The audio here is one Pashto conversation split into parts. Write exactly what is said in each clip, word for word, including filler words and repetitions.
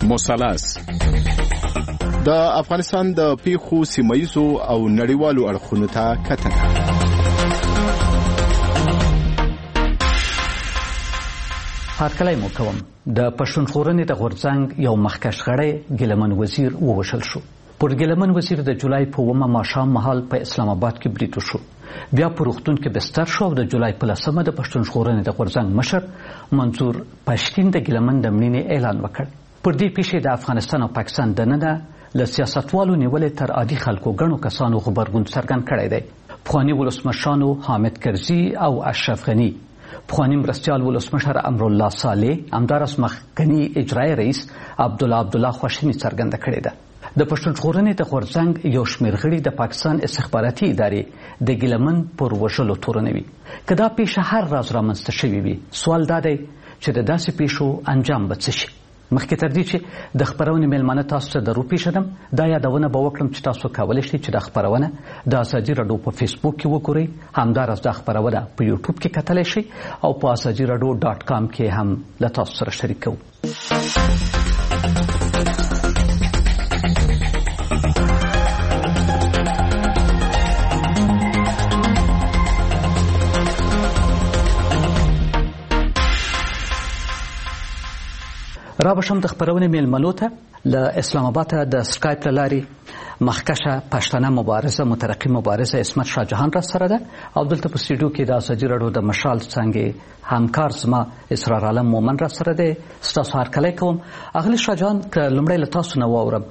مثلث د افغانستان د پیښو سیمایي او نړیوالو اړخونو ته کتنه. هرکلی مو کوم. د پښتونخوا د غورځنګ یو مخکښ غړی ګیلمن وزیر ووژل شو. پر ګیلمن وزیر د جولای په اوومه ماښام مهال په اسلام آباد کې برید وشو. بیا په روغتون کې بستر شو او د جولای په لسمه د پښتونخوا د غورځنګ مشر منظور پښتین د ګیلمن د مړینې اعلان وکړ. پر دې پیښې د افغانستان او پاکستان دننه له سیاستوالو نیولې تر عادي خلکو ګڼو کسانو غبرګون څرګند کړی دی. پخواني ولسمشرانو حامد کرزي او اشرف غني، پخواني مرستیال ولسمشر امرالله صالح، همداراز مخکني اجرایي رئیس عبدالله عبدالله خواشیني څرګنده کړې ده. د پښتونخوا د غورځنګ یو شمېر غړي د پاکستان استخباراتي ادارې د ګیلمن پر وژلو تورنوي. که دا پیښه هر راز رامنځته شوې وي، سوال دا دی چې د داسې پیښو انجام به څه شي. مخکې تر دې چې د خپرونې میلمانه تاسو ته در وپېژنم، دا یادونه به وکړم چې تاسو کولی شئ چې دا خپرونه د ازادي راډیو په فیسبوک کې وګورئ، همداراز دا خپرونه په یوټیوب کې کتلی شئ او په ازادي راډیو ډاټ کام کې هم له تاسو سره شریک کوو. را بشم د خپرونې میلمنو ته له اسلام آباد د سکایپ له لارې مخکشه پښتنه مبارزه مترقي مبارزه عصمت شاه جهان را سره ده او دلته په سټوډیو کې د ازادي راډیو د مشال څنګه همکار زما اسرار عالم مومن را سره ده. ستاسو هرکلی کوم. اغلی شاه جهان که لومړی له تاسو نه واورم،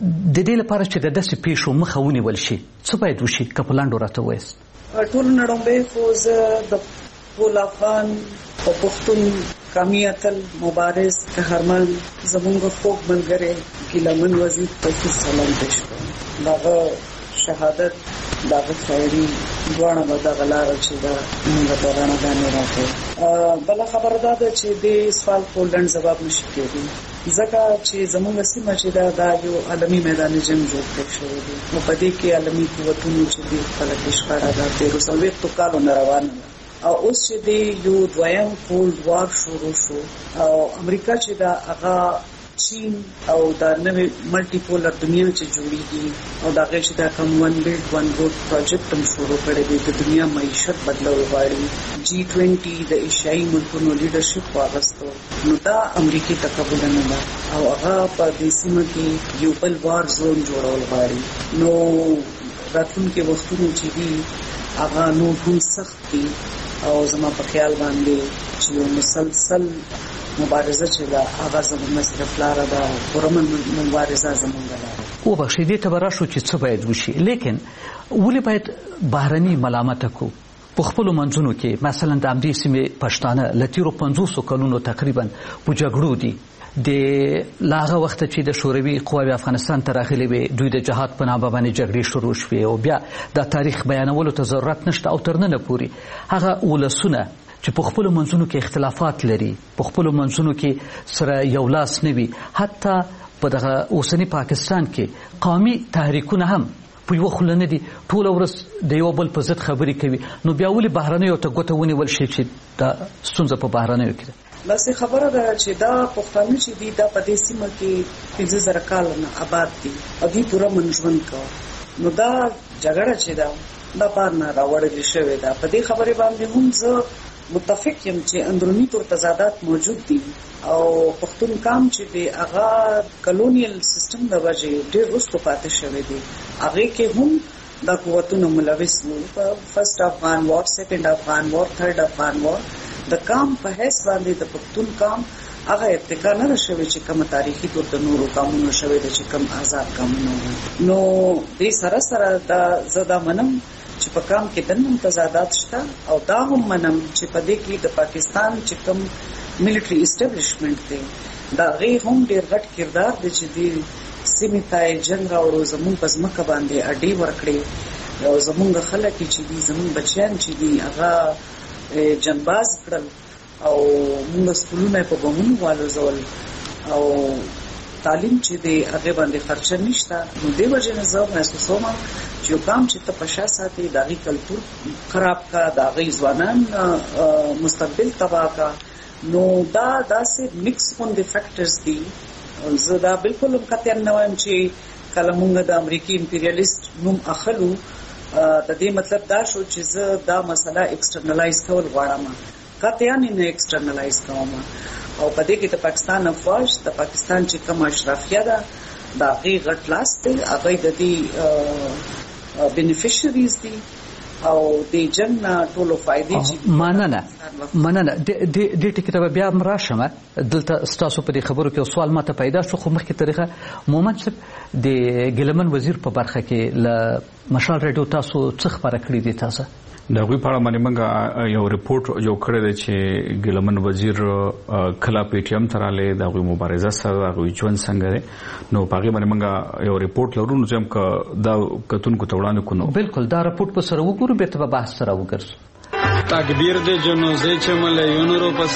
د دې لپاره چې د داسې پیښو مخه ونیول شي څه باید وشي؟ که په لنډو راته ووایاست. ټول نړومبی خو زه د ټول افغان او پښتون کامیاتل مبارز قهرمان زمونږ خوږ ملګری ګیلمن وزیر ته سلام پېښ کوم. دغه شهادت دغه خیري دواړه به دغه لاره چې دا موږ ته رڼاګانې راکوي. بله خبره دا ده چې دې سوال په لنډ ځواب نشي کېدی، ځکه چې زمونږ سیمه چې دا دا یو عالمي میدان جنګ جوړ کړی شوی دی نو په دې کې عالمي قوتونو چې دې خپله کې شخړه ده تېرو څلوېښتو کالو نه روانه ده او اوس چې دی یو دویم کولډ وار شروع شو او امریکا چې دا هغه چین او دا نوې ملټي پولر دنیا چې جوړیږي او دا غي چې دا کوم ون بیلډ ون روډ پروجیکټ هم شروع کړی دی د دنیا معیشت بدلول غواړي. جی ټوینټي د ایشیايي ملکونو لیډرشپ واغستو نو دا امریکای تقبل نه ده او هغه په دې سیمه کې یو بل وار زون جوړول غواړي. نو راتلونکي وختونو چې دي هغه نو هم سخت دي او زما په خیال باندې چې یو مسلسل مبارزه چې دا هغه زموږ صرف لاره ده، پرمن مبارزه زموږ لاره. وبخښئ، دې ته به راشو چې څه باید وشي، لیکن ولې باید بهرني ملامته کو؟ په خپلو منځونو کې مثلا د همدې سیمې پښتانه له تېرو پنځوسو کلونو تقریبا په جګړو دي. د لاغه وخت چې د شوروي قواوې افغانستان ته راغلي وي، دوی د جهاد په نامه باندې جګړې شروع شوې او بیا د تاریخ بیانولو ته ضرورت نشته او تر ننه پورې هغه ولسونه چې په خپلو منځونو کې اختلافات لري، په خپلو منځونو کې سره یو لاس نه وي، حتی په دغه اوسني پاکستان کې قومي تحریکونه هم په یوه خوله نه دي، ټوله ورځ د یو بل په ضد خبرې کوي. نو بیا ولې بهرنیو ته ګوته ونیول شي چې دا ستونزه په بهرنیو کې ده؟ لاسې خبره ده چې دا پښتانه چې دي دا په دې سیمه کې پنځه زره کاله نه آباد دي او دوی پوره منځوند کوي. نو دا جګړه چې ده دا بار نه راوړل شوې ده. په دې خبرې باندې هم زه متفق یم چې اندرونی تور تضادات موجود دي او پښتون قام چې دی هغه کلونیل سیستم د وجې ډېر وروسته پاتې شوی دی. هغې کې هم دا قوتونه ملوث وو. فرست افغان وار، سیکنډ افغان وار، تھرډ افغان وار. د قام په حیث باندې د پښتون قام هغه ارتقا نه شوی چې کوم تاریخي تور د نورو قومونو شوی دی چې کوم آزاد قومونه وو. نو دې سره سره دا زه دا منم چې په قام کې دنم تضادات شته او دا هم منم چې په دې کې د پاکستان چې کوم ملټري اسټابلیشمنت دی دا غي هم ډېر غټ کردار دی چې دی سیمې ته جنګ راوړو، زموږ په ځمکه باندې اډې ورکړي او زموږ خلک چې دي زموږ بچیان چې دي هغه جنباز کړل او موږ سکولونه په بمونو والوزول او تعلیم چې دی هغه باندې خرچه نشته. نو دې وجه نه زه محسوسوم چې یو قام چې ته په شا ساتي د هغې کلتور خراب کا، د هغې ځوانان مستقبل تباه کا. نو دا داسې مکس غوندې فیکټرز دي زه دا بالکل هم قطعا نه وایم چې کله موږ د امریکای امپریالیست نوم اخلو د دې مطلب دا شو چې زه دا مسله ایکسټرنلایز کول غواړم. قطعا نه ایکسټرنلایز کوم. او په دې کې د پاکستان افواج د پاکستان چې کوم اشرافیه ده دا غي غټ لاس دی، هغه د دې بینیفیشریز دي او د جن ټولو فائدې چې مننه مننه د دې ټکی ته بیا مراشمه دلته ستاسو په دې خبرو کې سوال ماته پیدا شو، خو مخکې طریقه مومن صاحب د ګلمن وزیر په برخه کې ل مشال رادیو تاسو څه خبره کړې دي؟ تاسو دا غوي په اړه باندې موږ یو ریپورت جوړ کړی دی چې ګلمن وزیر کلا پی ټی ایم تراله دا غوي مبارزه سره غوي ژوند څنګه دی، نو په هغه باندې موږ یو ریپورت لرو، نو چې هم دا کتونکو ته وړاندې کوو. بالکل دا ریپورت په سره وګورو، به ته بحث سره وګرځو. تکبیر دې جنازې چې مليونو روپه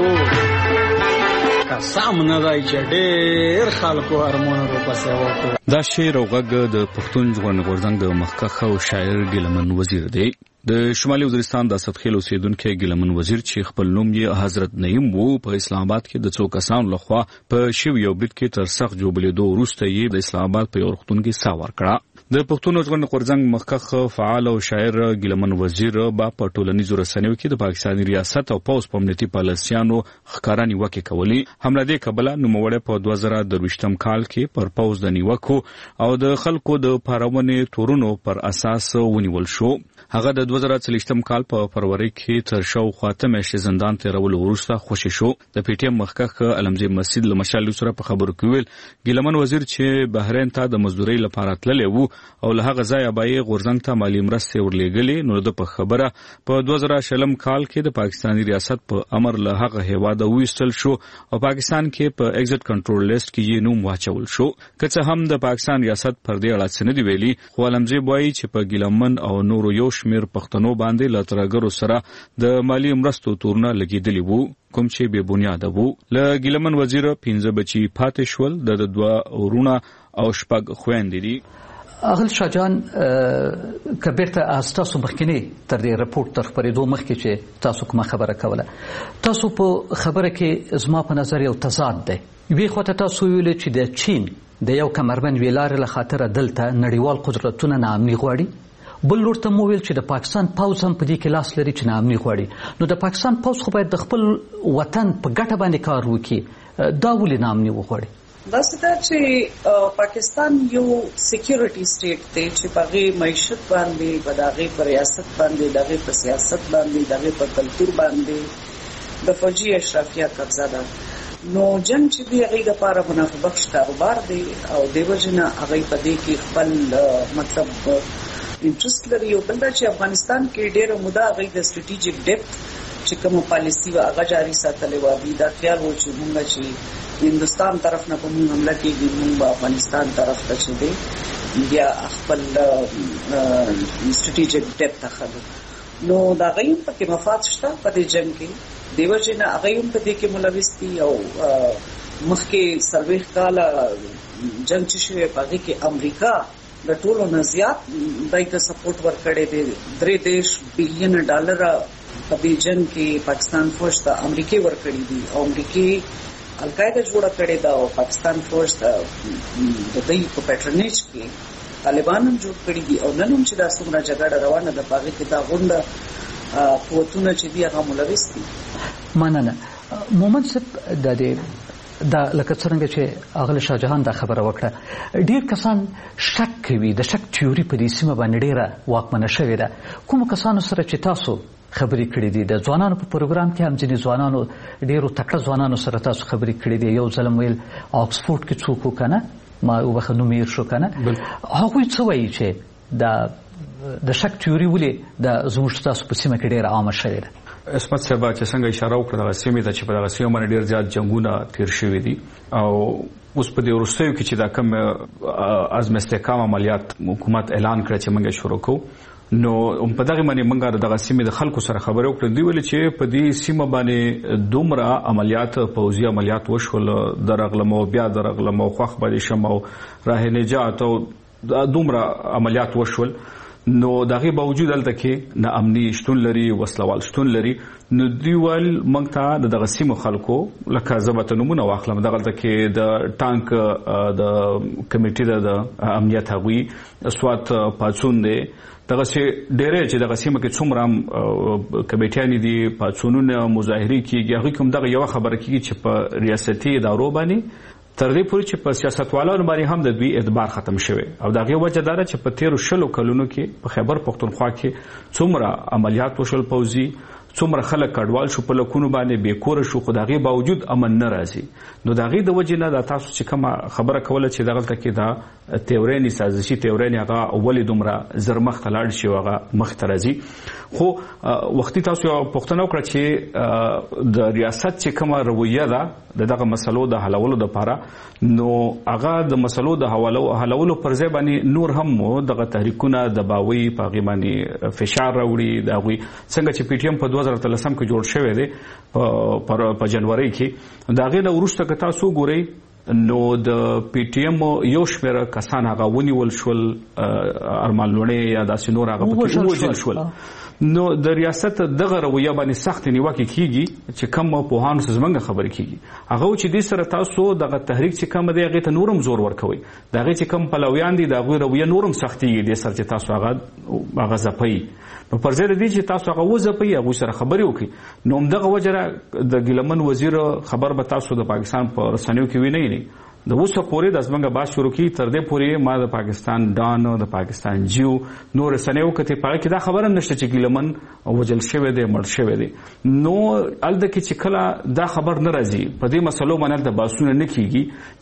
وکړو قسم نه دی چې ډېر خلکو ارمانو روپه وکړو. دا شعر او غږ د پښتون ژوند غورځنګ د مخکښ او شاعر ګلمن وزیر دی. د شمالي وزیرستان د اسدخیل اوسیدونکو ګلمن وزیر چې خپل نوم یې حضرت نعیم وو په اسلام آباد کې د څو کسانو لخوا په شیو یو بریټ کې تر سخت جوړبلیدو وروسته یې د اسلام آباد په یو روغتون کې ساور کړه. د پښتون ژوند غورځنګ مخکښ فعال او شاعر ګلمن وزیر با په ټولنیزو رسنیو کې د پاکستاني ریاست او پوز په امنیتي پالیسیانو ښکارا نیوکې کولې. حمله دې کبله نوموړی په دوه زره درویشتم کال کې پر پوز د نیوکو او د خلکو د پارونې تورونو پر اساس ونیول شو. هغه د دوه زره څلوېښتم کال په فروری کې تر شاوخوا اته میاشتې زندان تیرولو وروسته خوشي شو. د پی ټی ایم مخکښ علمزی مسجد له مشال سره په خبرو کې ویل ګلمن وزیر چې بحرین ته د مزدورۍ لپاره تللی وو او له هغه ځایه به یې غورځنګ ته مالي مرستې ورلېږلې، نو د په خبره په دوه زره شلم کال کې د پاکستاني ریاست په امر له هغه هیواده ویستل شو او پاکستان کې په ایگزټ کنټرول لیست کې یې نوم واچول شو. که څه هم د پاکستان ریاست پر دې اړه څه نه دی ویلي، خو علمزی وایي چې په ګلمن او نورو یو شمیر پښتنو باندې له ترګرو سره د مالی مرستو تورونه لګیدلی وو کوم چې بے بنیاده وو. له ګلمن وزیر پنځه بچي پاتې شول، د دوه ورونه او شپږ خويندې دي. اغل شاجان کبیرته تاسو مخکنی تر دې رپورت تر خبرېدو مخکې چې تاسو کومه خبره کوله، تاسو په خبره کې زما په نظر یو تضاد دی. وی خو ته تاسو ویل چې د چین د یو کمربند ویلار له خاطر دلته نړیوال قدرتونه ناامني غواړي، بل لور ته مو ویل چې د پاکستان پوز هم په دې کې لاس لري چې ناامني غواړي. نو د پاکستان پوز خو باید د خپل وطن په ګټه باندې کار وکړي، دا ولې ناامني وغواړي؟ دا څه چې پاکستان یو سکیورټي سټیټ دی چې په معیشت باندې په دغه پر ریاست باندې دغه په سیاست باندې دغه په کلچر باندې د فوجي اشرافیه قبضه ده. نو جنگ چې دی هغه د لپاره منافع بخش کاروبار دی او دیو جنا هغه په دې کې خپل مطلب انټرست لري. او بل دا چې افغانستان کې ډېر موده هغه د سټریټیجیک ډیپت چې کوم پالیسی وا هغه جاری ساتلې و دي. دا خیال و چې موږ چې هندستان طرف نه کوم حمله کېږي، موږ افغانستان طرف ته چې دی بیا خپل سټریټیجیک ډیپت اخلو. نو دا غیم په کې مفاد شته په دې جنگ کې، دیو جنا هغه هم په دې کې ملوث دي. او مخکې سرویخ کال جنگ چې شوی په هغه کې امریکا د ټولو نه زیات دایته سپورټ ورکړي دي. درې دیش بلین ډالر په دې جنگ کې پاکستان فوج ته امریکای ورکړي دي او امریکای القاعده جوړه کړې ده او پاکستان فوج ته د دې په پیټرنیج کې طالبان هم جوړ کړي دي. او نن هم چې دا څومره جګړه روانه ده په هغه کې دا غونډه قوتونه چې دی هغه ملوث دي. مننه. مومن صاحب د دې دا لکه څنګه چې اغل شاهجهان دا خبره وکړه، ډیر کسان شک کوي، د شک تیوري په دې سیمه باندې ډیره واکمنه شوې ده. کوم کسانو سره چې تاسو خبرې کړې دي د ځوانانو په پروګرام کې هم ځینې ځوانانو ډیرو تکړه ځوانانو سره تاسو خبرې کړې دي. یو ځل ویل آکسفورډ کې څوک وکنه ما وبخ نو میر شو کنه، هغه څه وایي چې دا د شک تیوري ولې د زموږ تاسو په سیمه کې ډیره عامه شوې ده. اسمت صاحب چې څنګه اشاره وکړه د سیمې ته چې په دغه سیمه باندې ډیر زیات جنگونه تیر شوي دي او اوس په دې وروستیو کې چې دا کوم عزم استحکام عملیات حکومت اعلان کړ چې موږ شروع کوو، نو په دغه باندې موږ دغه سیمې د خلکو سره خبرې وکړې. دوی ویل چې په دې سیمه باندې دومره عملیات پوځي عملیات وشول، درغلمو بیا درغلمو خوخ باندې شمو راه نجات او دومره عملیات وشول نو دغه باوجود دلته کې نه امني شتون لري وسلوال شتون لري نو دیوال موږ ته دغه سیمو خلکو لکه زبته نمونه واخلم دغه کې د ټانک د کمیټې د امنیت هغوی سوات پاتون دی دغه چې ډېرې چې دغه سیمه کې څومره کمیټیان دي پاتونونه مظاهرې کیږي هغه کوم دغه یو خبره کیږي چې په ریاستي ادارو باندې تر دې پورې چې په سیاستوالانو باندې هم د دوی اعتبار ختم شوی او دغه وجه دا چې په تیرو شلو کلونو کې په خیبر پختونخوا کې څومره عملیات وشول پوځي څومره خلک کډوال شو په لکونو باندې بیکور شو خو دغه باوجود امن نه راځي نو دغه د وجه نه د تاسو چې کومه خبره کوله چې دغه تکي دا تیورینی سازشي تیورینی هغه اول دومره زرمخ تلاړ شي هغه مخ ترازي خو وختي تاسو پښتنو کړ چې د ریاست چې کومه رویه ده دغه مسلو د حلولو لپاره نو هغه د مسلو د حلولو پر ځای باندې نور هم دغه تحریکونه د باوی په غیمانی فشار راوړي دا غوي څنګه چې پی ټی ایم په دوه زره اتلسم کې جوړ شوی دی په په جنوري کې دا غي د ورسته که تاسو ګورئ نو د پی ټی ایم یو شمېر کسان هغه ونیول شول ارمان لوڼې یا داسې نور هغه پکې ووژل شول نو د ریاست دغه رویه باندې سخت نیوکه کیږي چې کوم پوهانو زمونږ خبرې کیږي هغه چې د سره تاسو دغه تحریک چې کوم دی هغه ته نورم زور ورکوي دغه چې کوم پلویان دي دغه رویه نورم سختيږي د سره چې تاسو هغه هغه زپي نو پر ځای د دې چې تاسو هغه وځپي هغه سره خبرې وکړي نو دغه وجره د ګیلمن وزیر خبر به تاسو د پاکستان په رسنیو کې وینئ نه د اوسه پورې د زمنګ باز شروع کی تر دې پورې ما د پاکستان ډان د پاکستان جیو نور سنیو کته پاره کې دا خبره نشته چې ګیلمن وجل شوی دی مړ شوی دی نو الته کې چې کله دا خبر نه راځي په دې مسلو باندې د باسونه نه کیږي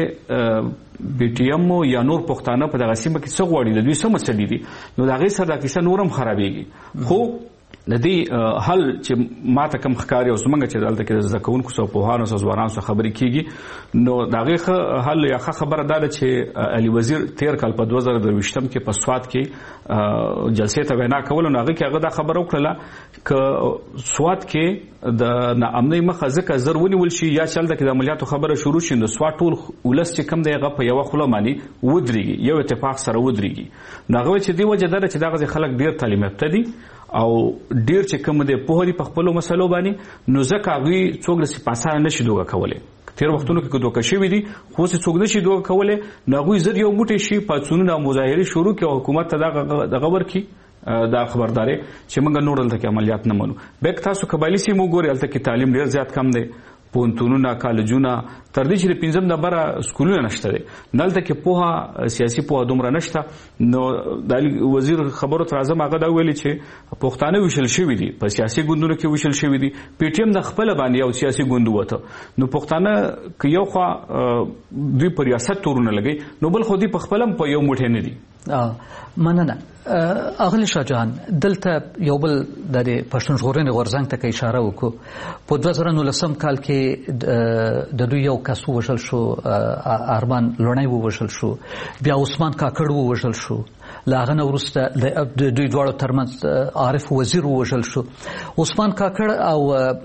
چې بی ټی ایم یا نور پښتانه په دغه سیمه کې څو غوړي د دوی سم مسلې دي نو دا غي سره د کیسه نورم خرابېږي خو ندی حل چې ماته کم ښکاری او زمونږ چې دلته کې د زکونکو سو پوهانو سو ځوانانو سره خبرې کیږي نو دغه حل یا خبره ده چې علي وزیر تیر کال په دوه زره درویشتم کې په سوات کې جلسې ته وینا کول نو هغه کې هغه دا خبره وکړه ک سوات کې د ناامنۍ مخه ځکه زرونی ول شي یا چل د عملیاتو خبره شروع شي نو سوات ټول ولس چې کم دی هغه په یو خله باندې ودرېږي یو اتفاق سره ودرېږي نو هغه چې دی وجه ده چې دغه خلک ډیر تعلیم یافته دي او ډیر چې کوم دی په هري په خپل مسلو باندې نو ځکه هغه څوک د سپاسانه نشي دوه کولای تیر وختونو کې دوه شوی دي خو څوک نشي دوه کولای نو هغه زر یو موټی شي پاتونو مظاهره شروع کړي حکومت ته دغه ورکی دا خبرداري چې موږ نور دلته کې عملیات نه منو بیک تاسو قبایلی سیمو ګوري دلته کې تعلیم ډیر زیات کم دی پونتونونه کالجونه تر دې چې پنځم نمبر سکولونه نشته دي دلته کې پوها سیاسي پوها دومره نشته نو د وزیر خبرو تر اعظم هغه دا ویلي چې پښتانه وشل شوی دي په سیاسي ګوندونو کې وشل شوی دي پی ټی ایم د خپل باندې یو سیاسي ګوند وته نو پښتانه کې یو خوا دوی پر ریاست تورونه لګي نو بل خو دوی په خپلم په یو موټی نه دي مننه اغلی شاه جهان دلته یو بل د پښتون ژغورنې غورځنګ ته اشاره وکړو په دوه زره نولسم کال کې د دوی یو کس ووژل شو ارمان لوڼی ووژل شو بیا عثمان کاکړ ووژل شو له هغه نه وروسته د دوی دواړو ترمنځ عارف وزیر ووژل شو عثمان کاکړ او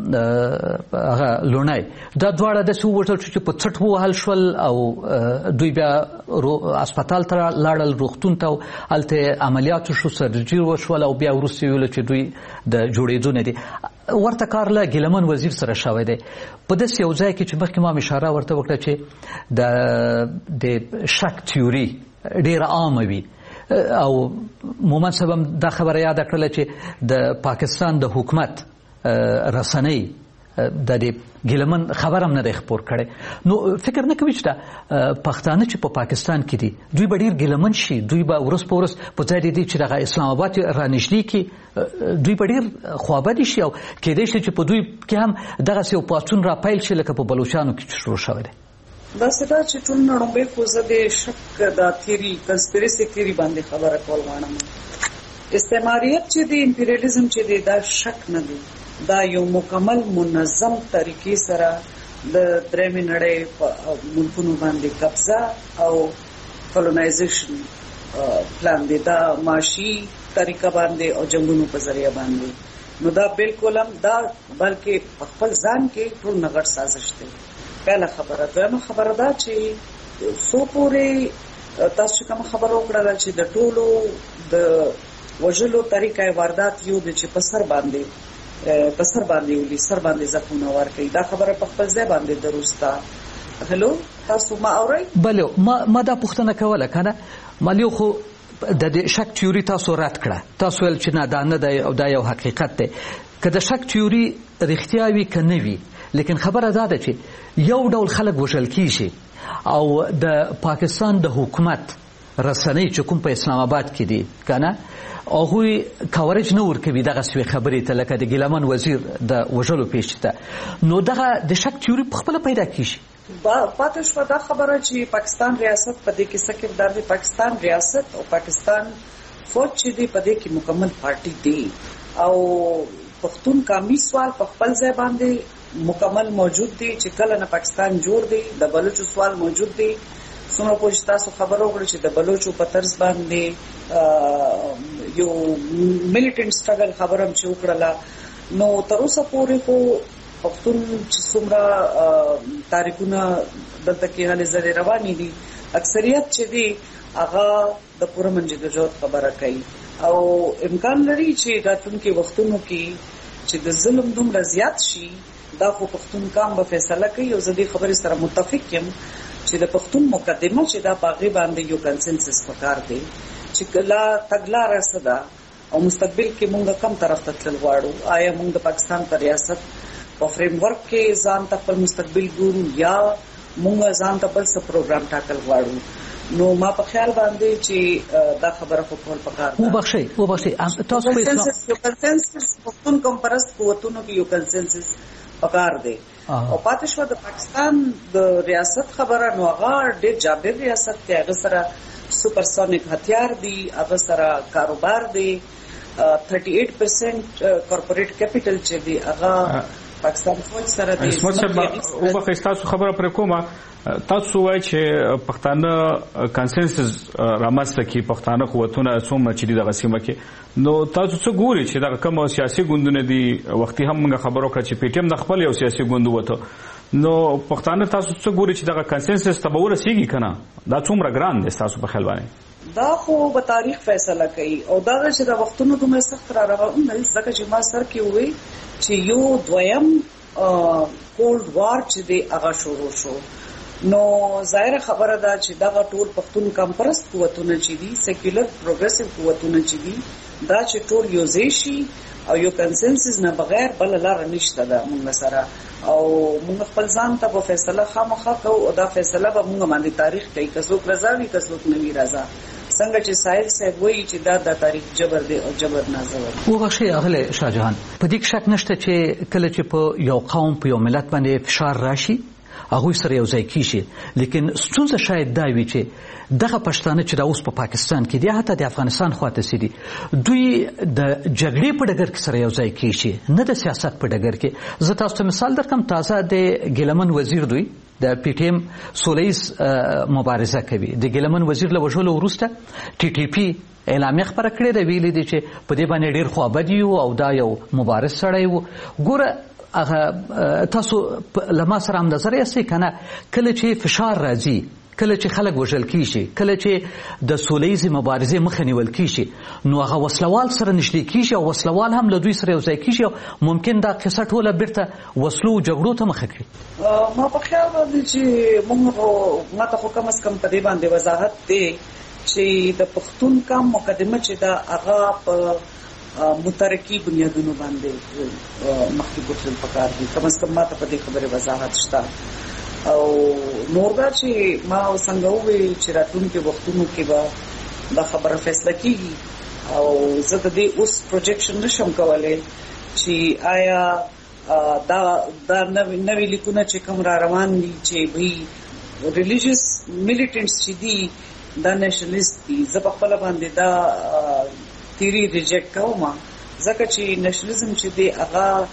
هغه لوڼی دا دواړه داسې ووژل شو چې په څټ ووهل شول او دوی بیا هسپتال ته لاړل روغتون ته هلته عملیات شو سرجري وشول او بیا وروسته ویل چې دوی د جوړېدو نه دي ورته کار له ګیلمن وزیر سره شوی دی په داسې یو ځای کې چې مخکې ما اشاره ورته وکړه چې د د شک تیوري ډېره عامه وي او مومن صاحب دا خبره یاد کړله چې د پاکستان د حکومت رسنۍ د دې ګیلمن خبرم نه دی خپور کړی نو فکر نه کوي چې دا پښتانه چې په پاکستان کې دي دوی به ډېر ګیلمن شي دوی به ورس په ورس په ځای دي چې دغه اسلام آباد رانږدې کړي دوی به ډېر خوابدي شي او کېدای شي چې په دوی کې هم دغسې یو پاڅون راپیل شي لکه په بلوچستان کې شروع شوی دی دا ستا چې ټول نړۍ خو زه د شک د تیری کنسپیرسي تیری باندې خبره کول غواړم استعماریت چې د امپریالیزم چې دی دا شک نه دی دا یو مکمل منظم طریقې سره د درېمې نړۍ په ملکونو باندې قبضه او کولونایزیشن پلان دی دا معاشي طریقه باندې او جنگونو په ذریعہ باندې نو دا بالکل هم دا بلکې خپل ځان کې ټول نغړ سازش دی پهله خبره دویمه خبره دا چې څو پورې تاسو کوم خبرو کړل چې د ټولو د وژلو طریقې واردات یو د چې په سر باندې په سر باندې ولي سر باندې زخمونه ورکړي دا خبره په خپل ځای باندې درسته. هلو تاسو ما اورئ؟ بله ما ما دا پوښتنه کوله کنه مالیو خو د دې شک تیوري تاسو رد کړه تاسو ول چې نه دا نه دی او دا یو حقیقت دی که د شک تیوري رښتیا وي که نه وي لیکن خبره دا ده چې یو ډول خلک وژل کیږي او د پاکستان د حکومت رسنۍ چې کوم په اسلام آباد کې دي کنه هغوی کاورج نه ورکوي دغه سوي خبرې ته لکه د ګیلمن وزیر د وژلو پیښې ته نو دغه د شک تیوري په خپله پیدا کیږي. پاتې شوه دا خبره چې پاکستان ریاست په دې کې څه کردار دی. پاکستان ریاست او پاکستان فوج چې دی په دې کې مکمل پارټي دی او پښتون قومي سوال په خپل ځای باندې مکمل موجود دی چې کله نه پاکستان جوړ دی د بلوچو سوال موجود دی. څومره پوه تاسو خبرو کړو چې د بلوچو په طرز باندې یو میلیټنټ سټرګل خبرم چې وکړله نو تر اوسه پورې خو پښتون چې څومره تاریخونه دلته کې هلې ځلې روانې دي اکثریت چې دی هغه د پوره منجګجوت خبره کوي او امکان لري چې راتلونکي وختونو کې چې د ظلم دومره زیات شي دا خو پښتون قوم به فیصله کوي او زه دې خبرې سره متفق یم چې د پښتون مقدمه چې دا باغې باندې یو کنسنسس پکار دی چې کله تګلاره سده او مستقبل کې مونږ کم طرف ته تلل غواړو آیا مونږ د پاکستان پر ریاست په فریم ورک کې ځان ته خپل مستقبل ګورو یا مونږ ځان ته بل څه پروګرام ټاکل غواړو نو ما په خیال باندې چې دا خبره خو کول پکار ده. وبخښئ وبخښئ تاسو په اسلام یو کنسنسس پښتون کوم پرست قوتونو کې یو کنسنسس پکار دی او پاتې شو د پاکستان د ریاست خبره نو هغه ډېر جابر ریاست دی هغه سره سپرسونیک هتیار دی هغه سره کاروبار دی thirty-eight percent کارپوریټ کیپټل چې دی هغه پاکستان فوج سره دی. اسمت صاحب او په تاسو خبره پر کومه تاسو وایي چې پښتانه کنسنسس رامنځته کی پښتانه قوتونه څومره چې دغه سیمه کې نو تاسو څه ګوري چې دا کوم سیاسي ګوندونه دي وختي هم موږ خبرو کړ چې پی ټی ایم د خپل یو سیاسي ګوند وته نو پښتانه تاسو څه ګوري چې دغه کنسنسس ته به ورسیږي کنه دا څومره ګران دي تاسو په خیال باندې؟ دا خو به تاریخ فیصله کوي او دا چې د وختونو دومره سخت را روان دي ځکه چې ما سر کې وې چې یو دویم کولډ وار چې دی هغه شروع شو نو ظاهر خبره ده چې دا ټول پښتون کمپرست قوتونه چې دي سیکولر پروګریسیو قوتونه چې دي دا چې ټول یو ځای شي او یو کنسنسس نه بغیر بل لار نشته ده موږ سره او موږ خپل ځان ته په فیصله خامخا کوو او دا فیصله به موږ باندې تاریخ کوي که څوک رضا وي که څوک نه وي رضا څنګه چې ساحل صاحب وایي چې دا د تاریخ جبر دی او جبر نازور. وبخښئ اغله شاهجهان په دې شک نشته چې کله چې په یو قوم په یو ملت باندې فشار راشي هغوی سره یو ځای کیږي لیکن ستونزه شاید دا وي چې دغه پښتانه چې دا اوس په پاکستان کې دي حتی د افغانستان خواته سي دي دوی د جګړې په ډګر کې سره یو ځای کیږي نه د سیاست په ډګر کې. زه تاسو ته مثال درکم تازه د ګیلمن وزیر دوی د پی ټی ایم سولیز مبارزه کوي د ګیلمن وزیر له وژلو وروسته ټي ټي پی اعلامیه خبره کړې ده ویلي دي چې په دې باندې ډېر خوابدي یو او دا یو مبارز سړی و. ګوره هغه تاسو لما سره هم نظر یې کنه کله چې فشار راځي کله چې خلک وژل کیږي کله چې د سولیزي مبارزې مخه نیول کیږي نو هغه وسلوال سره نږدې کیږي او وسلوال هم له دوی سره یو ځای کیږي او ممکن دا قصه ټوله بیرته وسلو او جګړو ته مخه کړي. ما په خیال باندې چې موږ ما ته خو کم از کم په دې باندې وضاحت دی چې د پښتون قوم مقدمه چې دا هغه په مترقی بنیادونو باندې مخکې بوتل پکار دي کم از کم ما ته په دې خبره وضاحت شته او نور دا چې ما څنګه وویل چې راتلونکي وختونو کې به دا خبره فیصله کیږي او زه د دې اوس پروجیکشن نشم کولای چې آیا دا دا نوې لیکونه چې کوم را روان دي چې به ریلیجیس میلیټنټس چې دي دا نېشنلیست دي زه په خپل باندې دا تیری ریجیکټ کوم ځکه چې نېشنلیزم چې دی هغه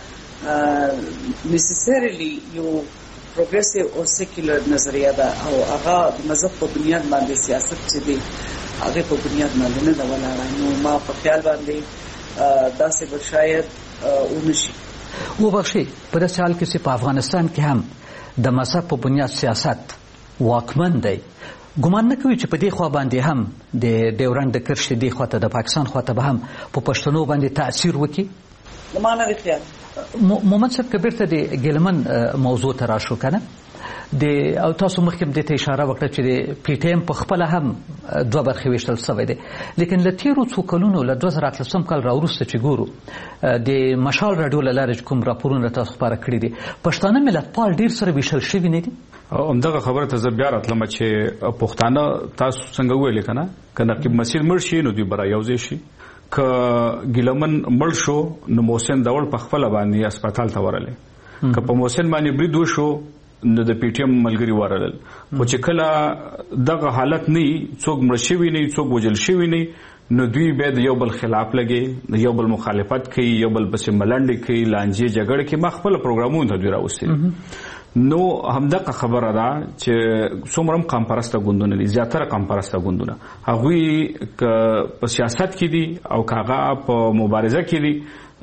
نیسیسریلی یو پروګریسیو او سیکولر نظریه ده او هغه د مذهب په بنیاد باندې سیاست چې دی هغه په بنیاد باندې نه ده ولاړه نو ما په خیال باندې داسې به شاید ونشي. وبخښئ په داسې حال کې چې په افغانستان کې هم د مذهب په بنیاد سیاست واکمن دی ګمان نه کوي چې په دې خوا باندې هم د ډیورنډ د کرښې دې خواته د پاکستان خواته به هم په پښتنو باندې تاثیر وکړي؟ ما نه خیال محمد صاحب کبیر ته د ګیلمن موضوع ته راشو کنه د او تاسو مخکې دې ته اشاره وکړه چې د پی ټی ایم په خپل هم دوه برخې ویشتل شوی دی، لیکن له تیرو څو کلونو له دوه زره اتلسم کال راوروسته چې ګورو د مشال راډیو له لارې کوم راپورونه تاسو خپاره کړي دي، پښتانه ملتپال ډېر سره ویشل شوي نه دي. همدغه خبره ته زه بیا راتلم چې پښتانه تاسو څنګه ویلې که نه که نقیب مسیر مړ شي نو دوی به رایوځای شي، که ګیلمن مړ شو نو محسن داوړ په خپله باندې هسپتال ته ورغلی، که په محسن باندې برید وشو نو د پی ټی ایم ملګري ورغلل، خو چې کله دغه حالت نه څوک مړ شوي نه څوک وژل شوي نه نو دوی بیا د یو بل خلاف لګي، یو بل مخالفت کوي، یو بل پسې ملنډې کوي، لانجې جګړې کوي، ما خپله پروګرامونو ته دوی راوستلي. نو همدغه خبره ده چې څومره هم قام پرسته ګوندونه دي، زیاتره قام پرسته ګوندونه هغوی که په سیاست کې دي او که هغه په مبارزه کې دي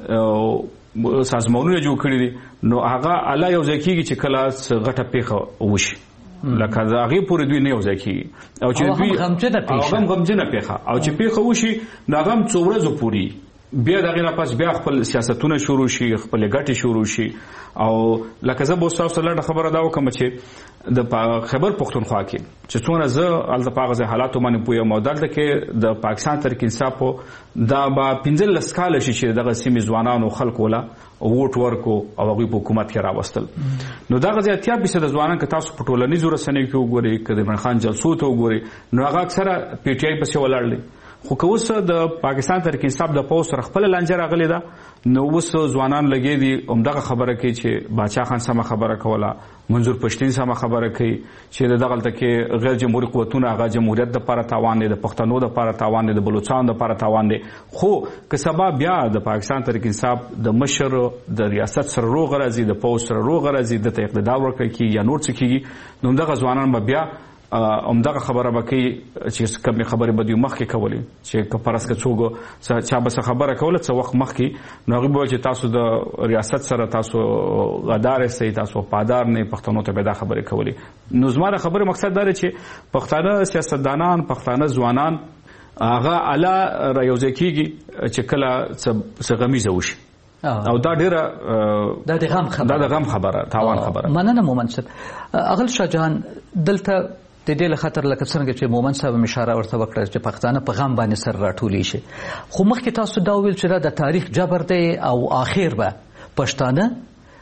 سازمانونه جوړ کړي دي نو هغه الله یو ځای کېږي چې کله غټه پیښه وشي، لکه د هغې پورې دوی نه یو ځای کېږي او چې دوی هغه هم غمجنه پیښه او چې پیښه وشي نو هغه هم څو ورځو پورې بیا دغه نه پس بیا خپل سیاستونه شروع شي، خپل ګټې شروع شي. او لکه زه به تاسو لږه خبره دا وکم چې د خیبر پښتونخوا کې چې څونه زه الته په هغه حالاتو باندې پوهیم او دلته کې د پاکستان تحریک انصاف دا به پنځلس کاله شي چې دغه سیمې ځوانانو خلکو له ووټ ورکو او هغوی په حکومت کې راوستل. نو دغه اتیا فیصده ځوانان که تاسو په ټولنیزو رسنیو کې وګورئ، که د عمران خان جلسو ته وګورئ نو هغه اکثره پی ټی آی پسې ولاړ دي، خو که اوس د پاکستان تحریک انصاف د پوځ سره خپله لانجه راغلې ده نو اوس ځوانان لګې دي همدغه خبره کوي چې باچا خان سمه خبره کوله، منظور پښتین سمه خبره کوي چې دغلته کې غیر جمهوري قوتونه هغه جمهوریت دپاره تاوان دی، د پښتنو دپاره تاوان دی، د بلوچستان دپاره تاوان دی. خو که سبا بیا د پاکستان تحریک انصاف د مشر د ریاست سره روغ راځي، د پوځ سره روغ راځي، دته اقتدار ورکړي کېږي یا نور څه کېږي نو همدغه ځوانان به بیا همدغه خبره به کوي چې کومې خبرې به دوی مخکې کولې چې که فرض که څوک چا به څه خبره کوله څه وخت مخکې نو هغوی به ویل چې تاسو د ریاست سره تاسو غدار یاستئ، تاسو وفادار نه، پښتنو ته به دا خبرې کولې. نو زما د خبرې مقصد دا دی چې پښتانه سیاستدانان، پښتانه ځوانان هغه اعلی رایوځای کېږي چې کله څه غمیزه وشي او دا ډیره دا د غم خبره دا د غم خبره تاوان خبره. مننه مومن صاحب. اغل شاه جهان دلته د دې له خطر لکه څنګه چې مومن صاحب اشاره ورته وکړه چې پښتانه په غم باندې سر راټولی شي، خو مخکې تاسو دا ویل چې دا د تاریخ جبر دی او آخر به پښتانه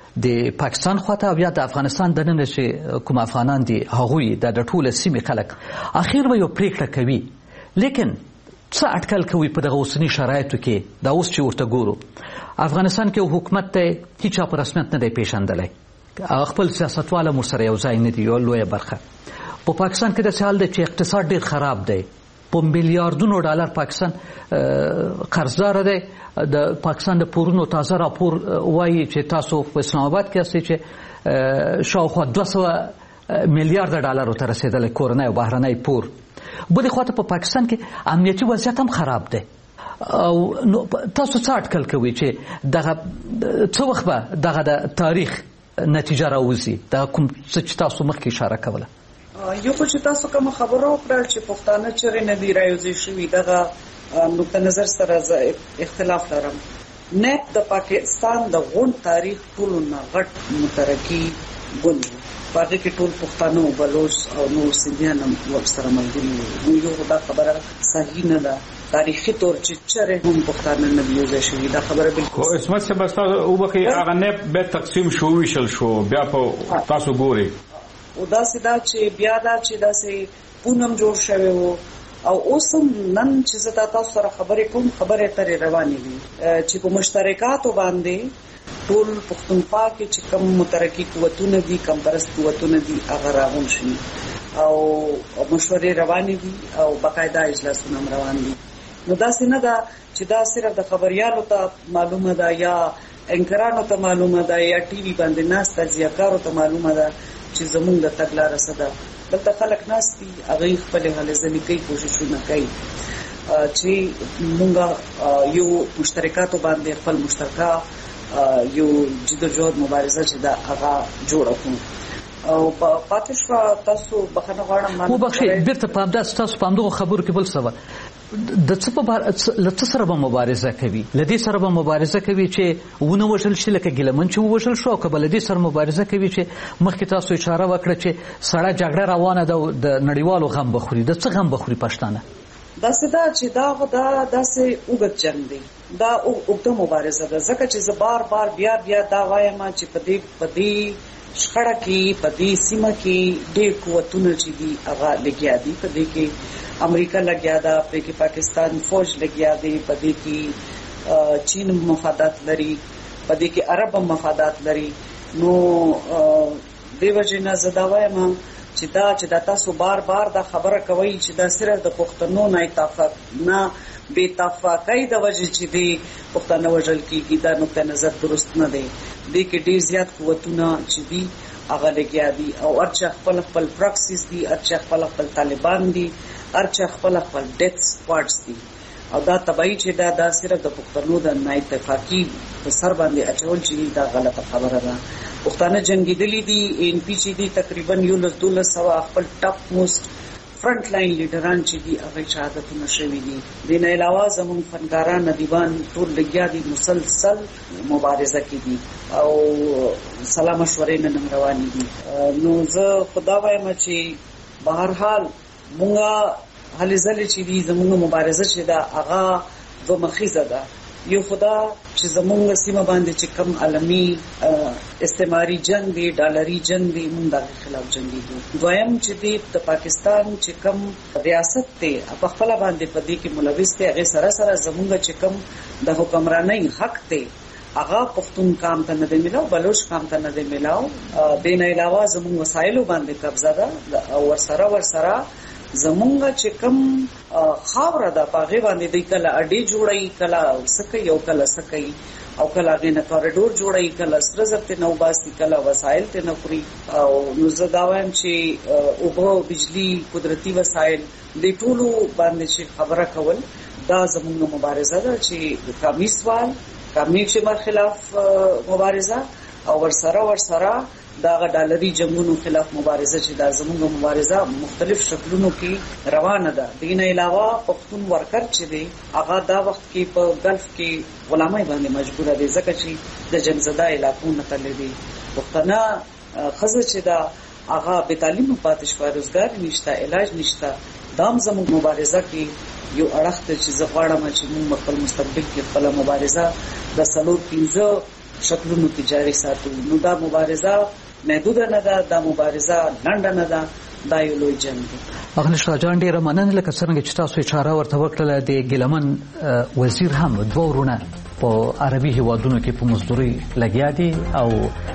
د پاکستان خواته او یا د افغانستان دننه چې کوم افغانان دي هغوی د ټوله سیمې خلک آخر به یو پریکړه کوي. لیکن څه اټکل کوي په دغه اوسني شرایطو کې دا اوس چې ورته ګورو افغانستان کې حکومت ته هیچا په رسمیت نه دی پیژندلی، خپل سیاستواله ورسره یو ځای نه دي، یو لویه برخه. په پاکستان کې داسې حال دی چې اقتصاد ډېر خراب دی، په میلیاردونو ډالر پاکستان قرضدار دی. د پاکستان د پورونو تازه راپور وایي چې تاسو په اسلام آباد کې یاستئ چې شاوخوا دوه سوه میلیارده ډالرو ته رسېدلی کورنی او بهرنی پور. بلې خواته په پاکستان کې امنیتي وضعیت هم خراب دی. او تاسو څه اټکل کوئ چې دغه څه وخت به دغه د تاریخ نتیجه راوځي، دغه کوم څه چې تاسو مخکې اشاره کوله؟ یو خو چې تاسو کومه خبره وکړه چې پښتانه چېرې نه دي رایوځای شوي، دغه نقطه نظر سره زه اختلاف لرم. نه د پاکستان د غونډ تاریخ ټولو نه غټ مترقي ګوند و، په هغې کې ټول پښتانه او بلوچ او نور سندیان هم ورسره ملګري وو. نو یو دا خبره صحیح نه ده تاریخي طور چې چېرې هم پښتانه نه دي یوځای شوي، دا خبره بالکل. خو عصمت صاحب ستاسو وبخښئ هغه نه بیا تقسیم شو ویشل شو بیا په تاسو ګورئ او داسې دا چې بیا دا چې داسې پونم جوړ شوی و او اوس هم نن چې زه تاسو سره خبرې کوم خبرې اترې روانې دي چې په مشترکاتو باندې ټول پښتونخوا کې چې کوم مترقي قوتونه دي، کم پرست قوتونه دي، هغه راغون شي او مشورې روانې دي او باقاعده اجلاسونه هم روان دي. نو داسې نه ده چې دا صرف د خبریالو ته معلومه ده یا انکرانو ته معلومه ده یا ټي وي باندې ناسته ضیاکارو ته معلومه ده چې زمونږ د تګلاره څه ده. دلته خلک ناست دي، هغوی خپلې هلې ځلې کوي، کوششونه کوي چې مونږ یو مشترکاتو باندې خپل مشترکه یو جدوجہد مبارزه چې ده هغه جوړه کړو. او پاتې شو تاسو بخنه غواړم وبخښئ بیرته په همداسې تاسو په همدغو خبرو کې بل څه وه د څه په له څه سره به مبارزه کوي له دې سره به مبارزه کوي چې ونه وژل شي لکه ګیلمن چې ووژل شو او که به له دې سره مبارزه کوي چې مخکې تاسو اشاره وکړه چې سړه جګړه روانه ده او د نړیوالو غم به خوري د څه غم به خوري پښتانه داسې ده چې دا دا داسې اوږد جنګ دی دا اوږده مبارزه ده ځکه چې زه بار بار بیا بیا دا وایم چې په دې په دې شخړه کې په دې سیمه کې ډېر قوتونه چې دي هغه لګیا دي په دې کې امریکا لګیا ده په کې پاکستان فوج لګیا دی په دې کې چین مفادات لري په دې کې عرب مفادات لري نو دیو جنا زدا وایم چې دا چې دا تاسو بار بار دا خبره کوي چې دا صرف د پښتنو نه اتفاق نه بے اتفاقۍ د وجه چې دی پښتانه وژل کیږي دا نقطه نظر درست نه دی د کې ډیر زیات قوتونه چې دي هغه لګیا دي او ارچ خپل خپل پراکسیس دي ارچ خپل خپل طالبان دي ارچ خپل خپل ډیث سکواډز دي او دا تبعی چې دا دا صرف د پښتنو د نه اتفاقی په سر باندې اچول چې دا غلطه خبره ده پښتانه جنگیدلی دي ان پی چې دي تقریبا یو لس دولس سو خپل ټاپ موست فرنٹ لاین لیډران چې دي هغه شهادتونه شوي دي د نه علاوه زموږ فنکاران ادیبان ټول لګیا دي مسلسل مبارزه کوي او سلام مشورې نن روانې دي نو زه خدا وایم چې بهر حال مونږه هلې ځلې چې دي زموږ مبارزه چې ده هغه دوه مخیزه ده یو خدا چې زموږ سیمه باندې چې کم عالمي استعماري جنگ دی ډالري جنگ دی موږ د خلاف جنگيږو دویم چې دی د پاکستان چې کم ریاست ته په خپل باندې په دې کې ملوث دی هغه سره سره زموږ چې کم د حکمرانۍ حق دی هغه پښتون کام ته نه دی ملاو بلوچ کام ته نه دی ملاو د نه علاوه زموږ وسایلو باندې قبضه ده او ورسره ورسره زمونږ چې کم خاوره ده پاغه باندې د کله اډې جوړي کله سکه یو کله سکه او کله غینه کوریډور جوړي کله سره زرت نو باسي کله وسایل ته نفري او نو زداوم چې اوبو بجلی قدرتي وسایل د ټولو باندې چې خبره کول دا زمونږ مبارزه ده چې کمی سوال کمی چې مر خلاف مبارزه او ورسره ورسره دا ډالري جنگونو خلاف مبارزه چې دا زموږ مبارزه مختلف شکلونو کې روانه ده دین علاوه پښتون ورکر چې دی هغه دا وخت کې په ګلف کې غلامۍ باندې مجبور دي ځکه چې د جنگزده علاقو نه تللی دي پښتنه خزه چې دا هغه به تعلیم پاتې شو روزګار نشته علاج نشته دام زموږ مبارزه کې یو اړخ ته چې زغړم چې موږ خپل مستقبل کې خپل مبارزه د سلور پنځه شکلونو کې جاری ساتو نو دا مبارزه محدود نه ده دا مبارزه لنډه نه ده دا یو لوی جنګ دی اغنش راجان ډیره مننه لکه څنګه چې تاسو اشاره ورته وکړه د ګیلمن وزیر هم دوه ورونه په عربي هیوادونو کې په مزدوري لګیا دي او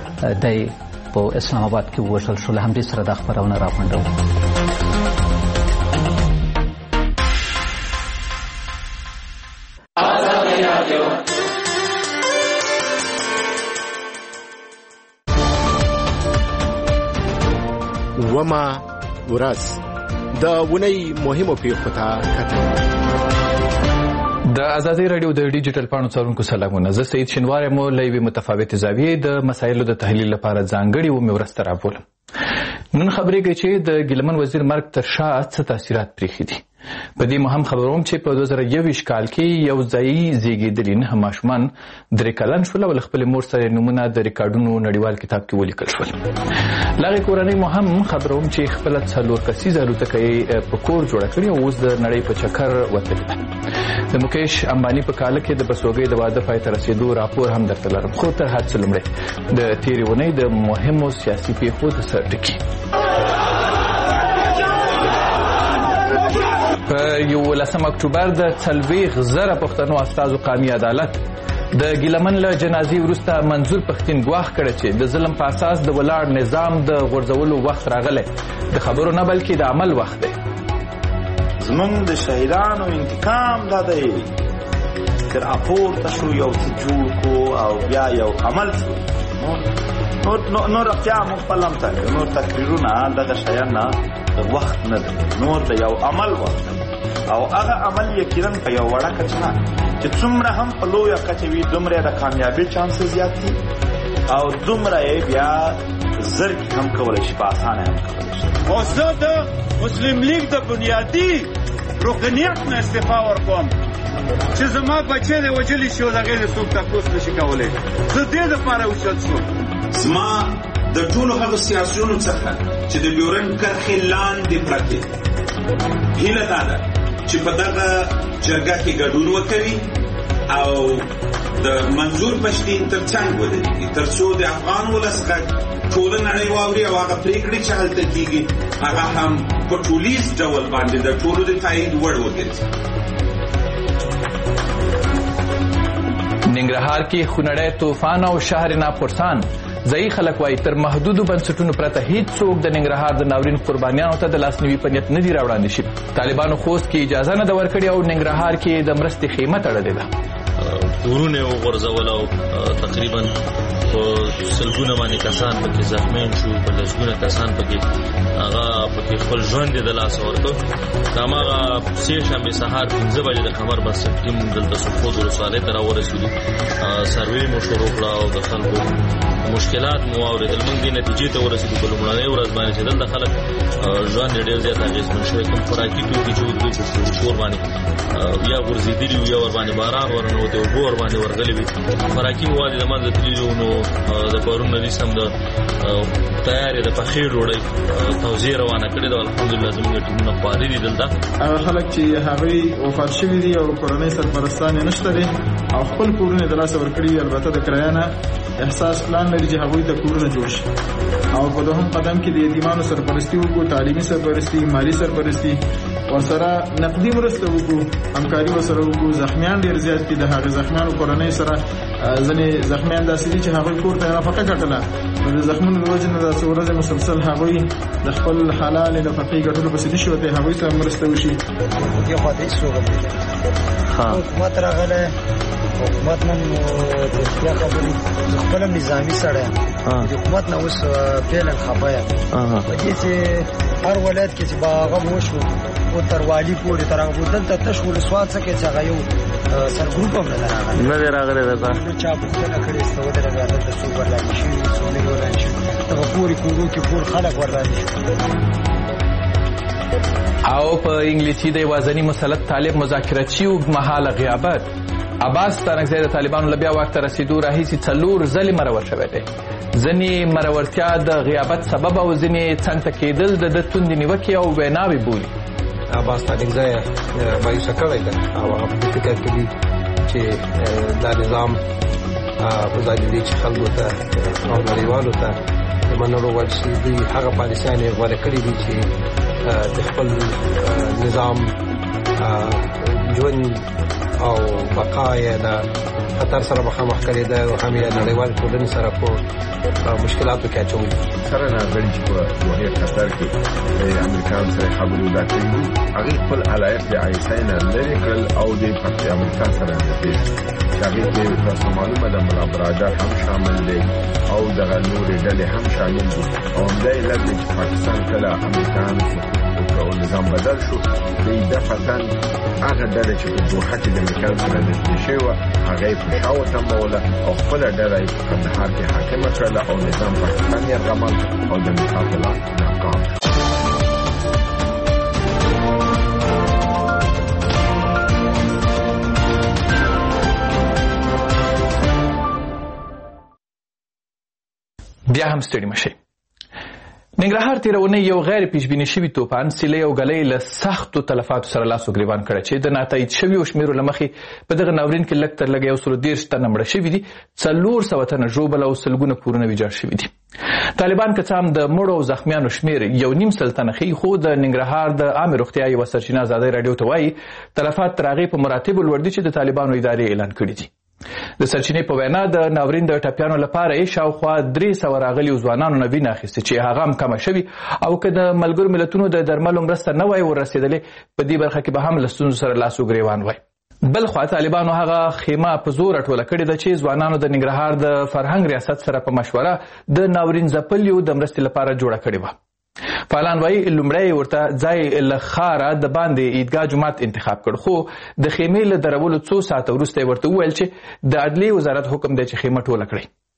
د په اسلام آباد کې وشل شو له همدې سره د خبرونه راغونډو وما ورځ د ونی مهمو پیښو ته کتل د ازادي رادیو د ډیجیټل پاڼو څارونکو سلامونه زه سید شینوار مو لوي متفاوت زاویې د مسایلو د تحلیل لپاره ځانګړي و مې ورسته راپورم نن خبرې کوي چې د ګیلمن وزیر مرګ تر شا څه تاثیرات پرېښي دي په دې مهم خبروم چې په دوه زره یوویشت کال کې یو ځایي زیږېدلي نه ماشومان درې کلن شول او خپل مور سره نمونه د ریکارډونو نړیوال کتاب کې ولیکل شول لغې کورنۍ مهم خبروم چې خپل څلور کسیزه الوتکه په کور جوړه کړې او اوس د نړۍ په چکر وتلې ده د مکیش امبانی په کال کې د بسوګۍ د واده پای ته رسیدو راپور هم درته لرم خو تر هر څه لومړی د تېرې اونۍ د مهمو سیاسي پیښو د سر ټکي په یولسم اکتوبر د څلوېښت زره پښتنو استازو قومي عدالت د ګیلمن له جنازې وروسته منظور پښتین ګواښ کړی چې د ظلم په اساس د ولاړ نظام د غورځولو وخت راغلی د خبرو نه بلکې د عمل وخت دی زمونږ د شهیدانو انتقام دا دی که راپورته شو یو څه جوړ کړو او بیا یو عمل شو نور نور رښتیا موږ خپل هم ته نور تقریرونه دغه شیان نه د وخت نه دی نور د یو عمل وخت او هغه عمل یقینا په یو وړه کچه چې څومره هم په لویه کچه وي دومره د کامیابۍ چانس زیات دي او دومره یې بیا زر هم کولای شي، په اسانه هم کولای شي. او زه د مسلم لیگ د بنیادي رکنیت نه استعفا ورکوم چې زما بچی دی وجلی شي او د هغې نه څوک تپوس نشي کولی. زه دې دپاره اوچت شوم. زما د ټولو هغو سیاسیونو څخه چې د بیورن کرښې لاندې پرتې هیله دا ده چې په دغه جرګه کې ګډون وکوي او د منظور پښتین تر څنګ ودرېږي تر څو د افغان ولس غږ ټوله نړۍ واوري او هغه پرېکړې چې هلته کېږي هغه هم په ټولیز ډول باندې د ټولو د تایید وړ وګرځي. ننګرهار کې خونړی طوفان او شهر ناپرسان ځایي خلک وایي تر محدودو بنسټونو پرته هیڅ څوک د ننګرهار د ناورین قربانیانو ته د لاسنیوي په نیت نه دي راوړاندې شوي. طالبانو خوست کې اجازه نه ده ورکړې او ننګرهار کې د مرستې خیمه تړلې ده. کورونه یې وغورځول او تقریبا په سلګونه باندې کسان پکې زخمیان شو، په لسګونه کسان پکې هغه پکې خپل ژوند یې د لاسه ورکړ. هماغه سې شنبې سهار پنځه بجې د خبر بس ټیم دلته سرخود ولسوالۍ ته راورسېدو. سروې مو شروع کړه او د خلکو مشکلات مو واورېدل. موږ دې نتیجې ته ورسېدو په لومړنۍ ورځ باندې چې دلته خلک ژوند یې ډېر زیات اغېزمن شوی. کوم خوراکي توکي چې دوی په کور باندې یا غورځېدلي وو یا ورباندې باران ورننوتی اوبه ورباندې ورغلې وي. خوراکي مواد یې د منځه تللي وو. نو د پرون نه نیسم د تیارې د پخې ډوډۍ توزیع روانه کړې ده. الحمدلله زموږ ټیمونه خواري دي دلته. هغه خلک چې هغوی وفات شوي دي او کورنۍ سرپرستان یې نشته دي او خپل کورونه د لاسه ورکړي وي، البته د کرایه نه احساس پلان لري چې هغوی ته کورونه جوړ شي. او په دوهم قدم کې د یتیمانو سرپرستي وکړو، تعلیمي سرپرستي، مالي سرپرستي، ورسره نقدي مرسته وکړو، همکاري ورسره وکړو. زخمیان ډېر زیات دي. د هغې زخمیانو کورنۍ سره ځینې زخمیان داسې دي چې هغوی کور ته نفقه ګټله، نو د زخمونو د وجې نه داسې ورځې مسلسل هغوی د خپل حلالې نفقې ګټلو پسې نشي وتی، هغوی ته مرسته وشي. دې خوا ته هېڅ څوک هم نه حکومت راغلی. حکومت نن رښتیا خبرې زه خپل هم نظامي سړی یم. د حکومت نه اوس فعلا خفه یم په دې چې هر ولایت کې چې به هغه وشو او تر والي پورې تر هغه دلته تش ولسوال څه کې چې هغه یو سرګروپ هم نه ده راغلی نه دی راغلی. دلته چا پوښتنه کړې سته ودرېږه دلته څوک ورلاندې شوي څوک نه ورلاندې شوي. دغه پورې کورو کې ټول خلک ورلاندې شوي. او په انګلیسي د یوازني مسلط طالب مذاکراتچي اوږدمهاله غیابت عباس ستانکزی د طالبانو له بیا واک ته رسېدو راهیسې څلور ځلې مرور شوی دی. ځینې مرورتیا د غیابت سبب او ځینې څنګ ته کېدل د ده توندې نیوکې او ویناوې بولي. عباس ستانکزی مایوسه کړی ده او هغه په فکر کې دي چې دا نظام په ځای د دې چې خلکو ته او نړیوالو ته د منلو وړ شي دوی هغه پالیسیان یې غوره کړي دي چې د خپل نظام ژوند او بقا یې د خطر سره مخامخ کړې ده او هم یې نړیوال ټولنې سره په مشکلاتو کې اچولي. سره ناغړي چې په دوحې قطر کې د امریکایانو سره خبرې ودا کړي دي، هغې خپل علایق د آی اس آی نه لرې کړل او د امریکا سره نږدې شو چې هغې کې تاسو معلومه ده ملا برادر هم شامل دی او دغه نورې ډلې هم شامل دي. او همدا علت دی چې پاکستان کله امریکایانو او نظام بدل شو دی دفعتاً هغه ډله چې په دوحه کې د امریکایانو سره نږدې شوې وه هغه یې په شا وتمبوله او خپله ډله یې په کندهار کې حاکمه کړله او نظام پاکستان یرغمل او د امریکا په لاس ناکام. بیا هم ستړي مشئ. ننګرهار تېره اونۍ یو غیر پیشبیني شوي توپان سیلۍ او ګلۍ له سختو تلفاتو سره لاس و ګریوان کړی چې د ناتایید شویو شمیرو له مخې په دغه ناورین کې لږ تر لږه یو سلو دېرش تنه مړه شوي دي، څلور سوه تنه ژوبل او سلګونه کورونه ویجاړ شوي دي. طالبان که څه هم د مړو او زخمیانو شمیر یو نیم سل تنه ښیي، خو د ننګرهار د عامې روغتیا یوه سرچینه ازادۍ راډیو ته وایي تلفات تر هغې په مراتبو لوړ دي چې د طالبانو ادارې اعلان کړي دي. د سرچینې په وینا د ناورین د ټپیانو لپاره یې شاوخوا درې سوه راغلیو ځوانانو نه وینه اخیستې چې هغه هم کمه شوي او که د ملګرو ملتونو د درملو مرسته نه وای ورسېدلې په دې برخه کې به هم له ستونزو سره لاس و ګریوان وای. بل خوا طالبانو هغه خیمه په زور ټوله کړې ده چې ځوانانو د ننګرهار د فرهنګ ریاست سره په مشوره د ناورین ځپلیو د مرستې لپاره جوړه کړې وه. فعالان وایي لومړی ورته ځای له ښاره د باندې عیدګاه جومات انتخاب کړ، خو د خیمې له درولو څو ساعته وروسته یې ورته وویل چې د عدلیې وزارت حکم دی چې خیمه ټوله کړئ.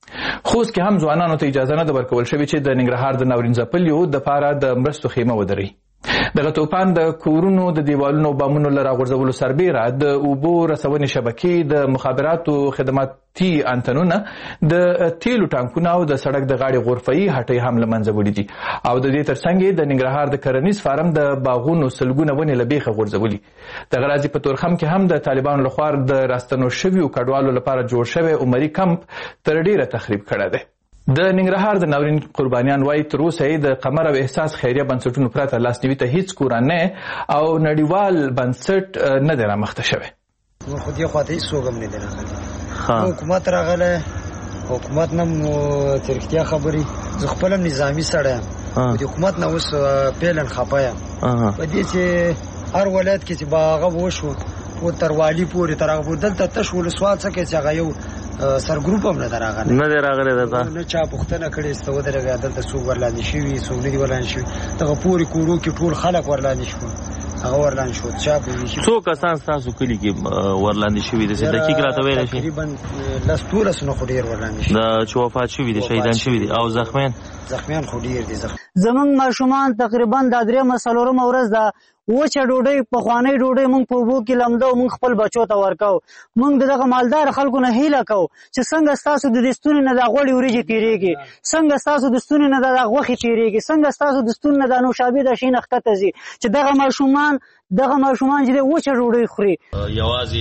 خوست کې هم ځوانانو ته اجازه نه ده ورکول شوې چې د ننګرهار د ناورین ځپلیو دپاره د مرستو خیمه ودروي. دغه توپان د کورونو د دیوالونو بامونو له راغورځولو سربیره د اوبو رسونې شبکې، د مخابراتو خدماتي انتنونه، د تیلو ټانکونه او د سړک د غاړې غرفه‌یي هټۍ هم له منځه وړي دي او د دې ترڅنګ د ننګرهار د کرنیز فارم د باغونو سلګونه ونې له بیخه غورځولي. دغه راځي په تورخم کې هم د طالبانو لخوا د راستنو شویو کډوالو لپاره جوړ شوی عمري کمپ تر ډیره تخریب کړی دی. د ننګرهار د ناورین قربانیان وایي تر اوسه یې د قمر او احساس خیریه بنسټونو پرته لاسنیوي ته هیڅ کورنۍ او نړیوال بنسټ نه دی رامخته شوی. خو دې خواته هیڅوک هم نه دی راغلی. حکومت راغلی، حکومت نه تر رښتیا خبرې زه خپل هم نظامي سړی یم، د حکومت نه اوس پیلن خفه یم په دې چې هر ولایت کې چې به هغه وشو و تر والي پورې تر هغه پورې دلته تش ولسوال څه کې چې هغه یو سر ګروپ هم نه دی راغلی نه دی راغلی درته نه چا پوښتنه کړې سته ودرېږه دلته څوک ورلاندې شوي څوک نه دي ورلاندې شوي. دغه پورې کورو کې ټول خلک ورلاندې شول، هغه ورلاندې شو. چا پوهېږي څو کسان ستاسو کلي کې ورلاندې شوي دي؟ دقیق راته ویلی شي. تقریبا لس دولس نه خو ډېر ورلاندې شوي د چې وفات شوي دي، شهیدان شوي دي. او زخمیان زخمیان خو ډېر دي. زمونږ ماشومان تقریبا دا درېیمه څلورمه ورځ ده وچه ډوډۍ پخوانۍ ډوډۍ موږ په اوبو کې لمده او موږ خپل بچو ته ورکوو. موږ د دغه مالدار خلکو نه هیله کوو چې څنګه ستاسو د دې ستونې نه دا غوړې وریجې تېرېږي، څنګه ستاسو د ستونې نه دا غوښې تېرېږي، څنګه ستاسو د ستونې نه دا نوشابې دا شي نه ښکته ځي چې دغه ماشومان دغه ماشومان چې دی وچه ډوډۍ خوري. یوازې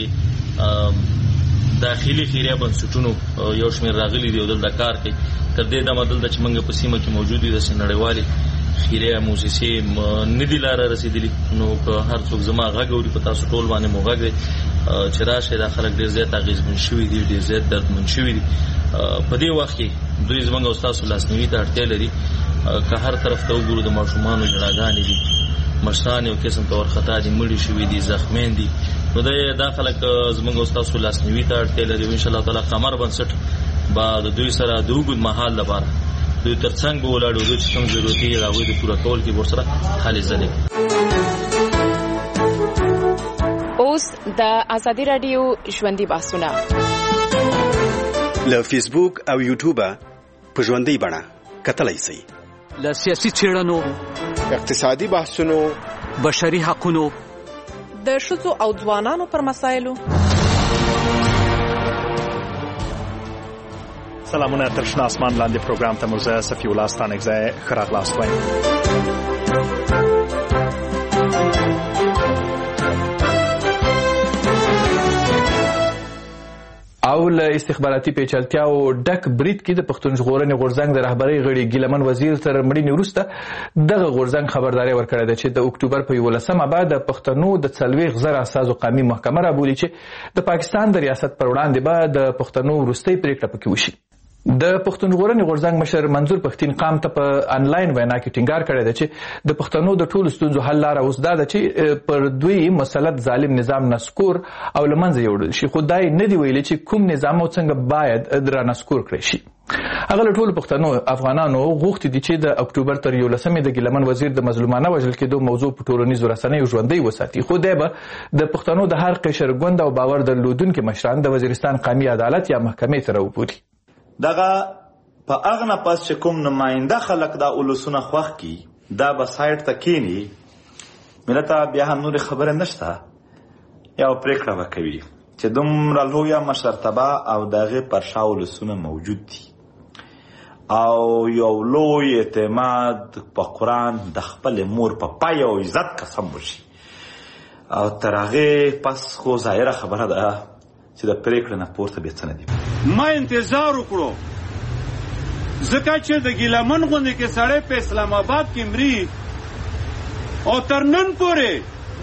داخلي خیریه بنسټونو یو شمېر راغلي دي او دلته کار کوي. تر دې دمه دلته چې موږ په سیمه کې موجود دي داسې نړیوالې خیریه موسسې نه دي لاره رسېدلي. نو که هر څوک زما غږ اوري په تاسو ټول باندې مو غږ دی چې راشئ. دا خلک ډېر زیات اغېزمن شوي دي، ډېر زیات دردمن شوي دي. په دې وخت کې دوی زموږ او ستاسو لاسنیوي ته اړتیا لري. که هر طرف ته وګورو د ماشومانو ژړاګانې دي، مشران یو قسم ته ورخطا دي، مړي شوي دي، زخمیان دي. نو دا خلک زموږ او ستاسو لاسنیوي ته اړتیا لري. انشاءالله تعالی قمر بنسټ به د دوی سره د اوږد مهال لپاره دوی تر څنګ به ولاړ وي چې کوم ضرورتي د هغوی د پوره کول کې به ورسره هلې ځلې. اوس د ازادي راډیو ژوندي بحثونه له فیسبوک او یوټیوبه په ژوندۍ بڼه کتلی شئ. له سیاسي څېړنو، اقتصادي بحثونو، بشري حقونو، د ښځو او ځوانانو پر مسایلو. سلامونه، تر شنه اسمان لاندې پروګرام ته مو زه صفي الله ستانکزی ښه راغلاست وایم. او له استخباراتي پیچلتیاو ډک برید کې د پښتون ژغورنې غورځنګ د رهبرۍ غړي ګیلمن وزیر تر مړینې وروسته دغه غورځنګ خبرداری ورکړې ده چې د اکتوبر په یولسمه به د پښتنو د څلوېښت زره اساسو قومي محکمه رابولي چې د پاکستان د ریاست پر وړاندې به د پښتنو وروستۍ پریکړه پکې وشي. د پښتون ژغورنې غورځنګ مشر منظور پښتين قام ته په انلاین وینا کې ټینګار کړی دی چې د پښتنو د ټولو ستونزو حل لاره اوس دا ده چې پر دوی مسلط ظالم نظام نسکور او له منځه یوړل شي. خو دا یې نه دی ویلي چې کوم نظام او څنګه باید رانسکور کړی شي. هغه له ټولو پښتنو افغانانو غوښتي دي چې د اکتوبر تر یولسمې د ګیلمن وزیر د مظلومانه وژل کېدو موضوع په ټولنیزو رسنیو ژوندۍ وساتي. خو دی به د پښتنو د هر قشر ګوند او باور درلودونکي مشران د وزیرستان قومي عدالت یا محکمې ته راوبولي. دغه په هغه نه پس چې کوم نماینده خلک دا اولسونه خوښ کي دا به سایډ ته کینی، ملت بیا هم نورې خبرې نشته، یو پرېکړه به کوي چې دومره لویه مشرتبه او د هغې پر شا اولسونه موجود دي او یو لوی اعتماد په قرآن د خپل مور په پای او عزت قسم وشي او تر هغې پس خو ظاهره خبره ده چې د پرېکړې نه پورته بیا څه نه دي. ما انتظار وکړو ځکه چې د ګیلمن غوندې کې سړی په اسلام آباد کې مري او تر نن پورې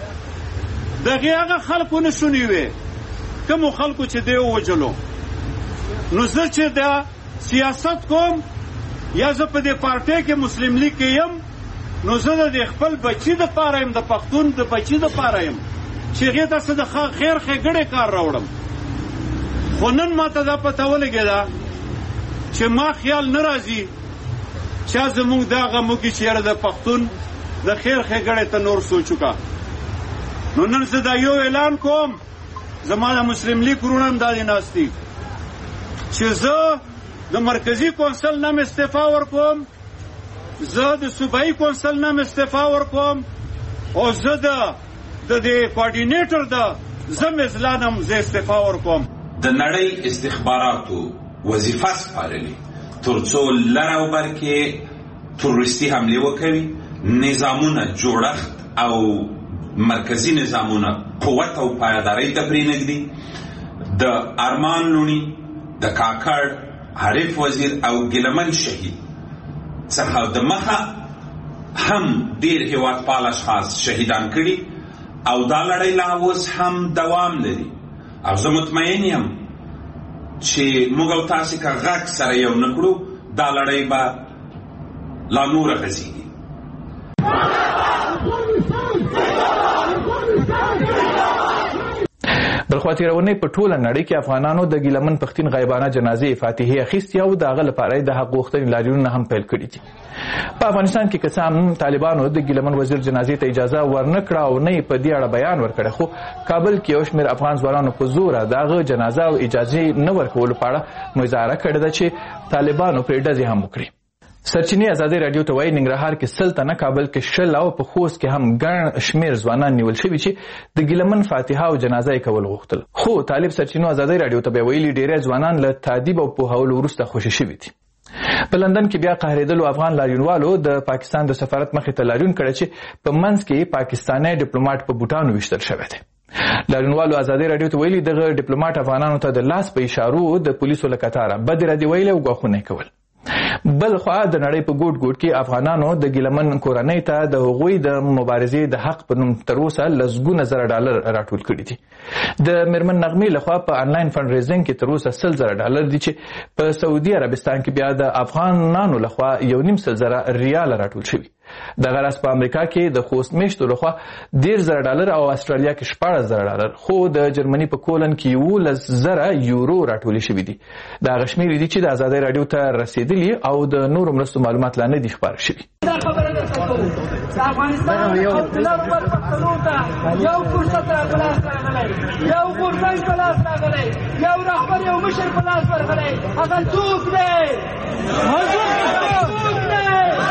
دغې هغه خلکو نه شونې وې کومو خلکو چې دی ووجلو. نو زه چې دا سیاست کوم یا زه په دې پارټۍ کې مسلم لیگ کې یم نو زه د دې خپل بچي دپاره یم، د پښتون د بچي دپاره یم چې هغې ته څه د خیر ښېګړې کار راوړم. خو نن ما ته دا پته ولګېده چې ما خیال نه راځي چا زموږ دا غم وکړي چې یاره د پښتون د خیر ښېګړې ته نور سوچ وکړه. نو نن زه دا یو اعلان کوم، زما د مسلم لیگ ورونه هم دا دې ناست دي چې زه د مرکزی کونسل نام استعفا ورکوم، زه د صوبایي کونسل نام استعفا ورکوم، او زه د د کوارډینیټر د زم اضلاع نام زه استعفا ورکوم. د نړۍ استخباراتو وظیفه سپارلې تر څو لر او بر کې تروریستي حملې وکوي، نظامونه جوړښت او مرکزی نظامونه قوت او پایدارۍ ته پرېنږدي. د ارمان لونی، د کاکړ عارف وزیر او ګیلمن شهید څخه د مخه هم ډیر هیواد پال اشخاص شهیدان کړي او دا لړۍ لا اوس هم دوام لري. او زه مطمئن یم چې موږ او تاسې که غږ سره یو نه کړو، دا لړۍ به لا نوره غځېږي. بلخوا تېرونۍ په ټوله نړۍ کې افغانانو د ګیلمن پښتین غیبانه جنازې فاتحې اخیستې او د هغه لپاره د حق غوښتنې لاریونونه هم پیل کړي دي. په افغانستان کې که څه هم طالبانو د ګیلمن وزیر جنازې ته اجازه ورنه کړه او نه یې په دې اړه بیان ورکړی، خو کابل کې یو شمېر افغان ځوانانو په زوره د هغه جنازه او اجازې نه ورکولو په اړه مظاهره کړې ده چې طالبانو پرې ډزې هم وکړي. سرچینې ازادي راډیو ته وایي ننګرهار کې سل تنه، کابل کې شل او په خوست کې هم ګڼ شمېر ځوانان نیول شوي چې د ګیلمن فاتحه او جنازه یې کول غوښتل. خو طالب سرچینو ازادي راډیو ته بیا ویلي ډېری ځوانان له تادیب او پوهولو وروسته خوشي شوي دي. په لندن کې بیا قهرېدلو افغان لاریونوالو د پاکستان د سفارت مخې ته لاریون کړی چې په منځ کې پاکستانی ډیپلوماټ په بوټانو ویشتل شوی دی. لاریونوالو ازادي راډیو ته ویلي دغه ډیپلوماټ افغانانو ته د لاس په اشارو د پولیسو له کتاره بدې ردې ویلې او ګواښونه یې کول. بل خوا د نړۍ په ګوټ ګوټ کې افغانانو د ګیلمن کورنۍ ته د هغوی د مبارزې د حق په نوم تر اوسه لسګونه زره ډالر راټول کړي دي. د میرمن نغمې لخوا په آنلاین فنډ ریزینګ کې تر اوسه سل زره ډالر دي چې په سعودي عربستان کې بیا د افغانانو لخوا یو نیم سل زره ریال راټول شوي. دغه راز په امریکا کې د خوست میشتو لخوا ډېر زره ډالر او استرالیا کې شپاړس زره ډالر، خو د جرمني په کولن کې یولس زره یورو راټولې شوي دي. دا هغه شمېرې دي چې د ازادۍ راډیو ته رسېدلي او د نورو مرستو معلومات لا نه دي خپاره شوي. دا خبره درته کوو د افغانستان خپلو پر پښتنو ته یو فرصت په لاس راغلی، یو غورځنګ په لاس راغلی، یو رهبر یو مشر په لاس ورغلی. هغه څوک دی؟ څوک دی؟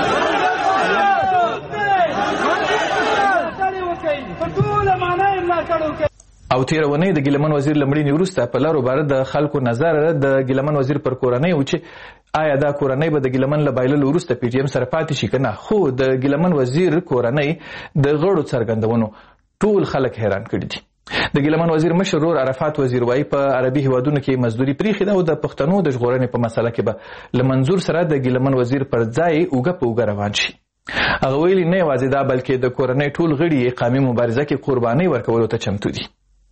او تیره ونې د ګیلمن وزیر لمړینې وروسته په لارو باره د خلکو نظر د ګیلمن وزیر پر کورنۍ و چې آیا دا کورنۍ به د ګیلمن له بایللو وروسته پی ټي ایم سره پاتې شي که نه. خو د ګیلمن وزیر کورنۍ د غړو څرګندونو ټول خلک حیران کړي دي. د ګیلمن وزیر مشر ورور عرفات وزیر وایي په عربي هیوادونو کې مزدوري پریښې ده او د پښتنو د ژغورنې په مسله کې به له منظور سره د ګیلمن وزیر پر ځای اوږه په اوږه روان شي. هغه ویلي نه یوازې دا بلکې د کورنۍ ټول غړي قامي مبارزه کې قربانۍ ورکولو ته چمتو دي.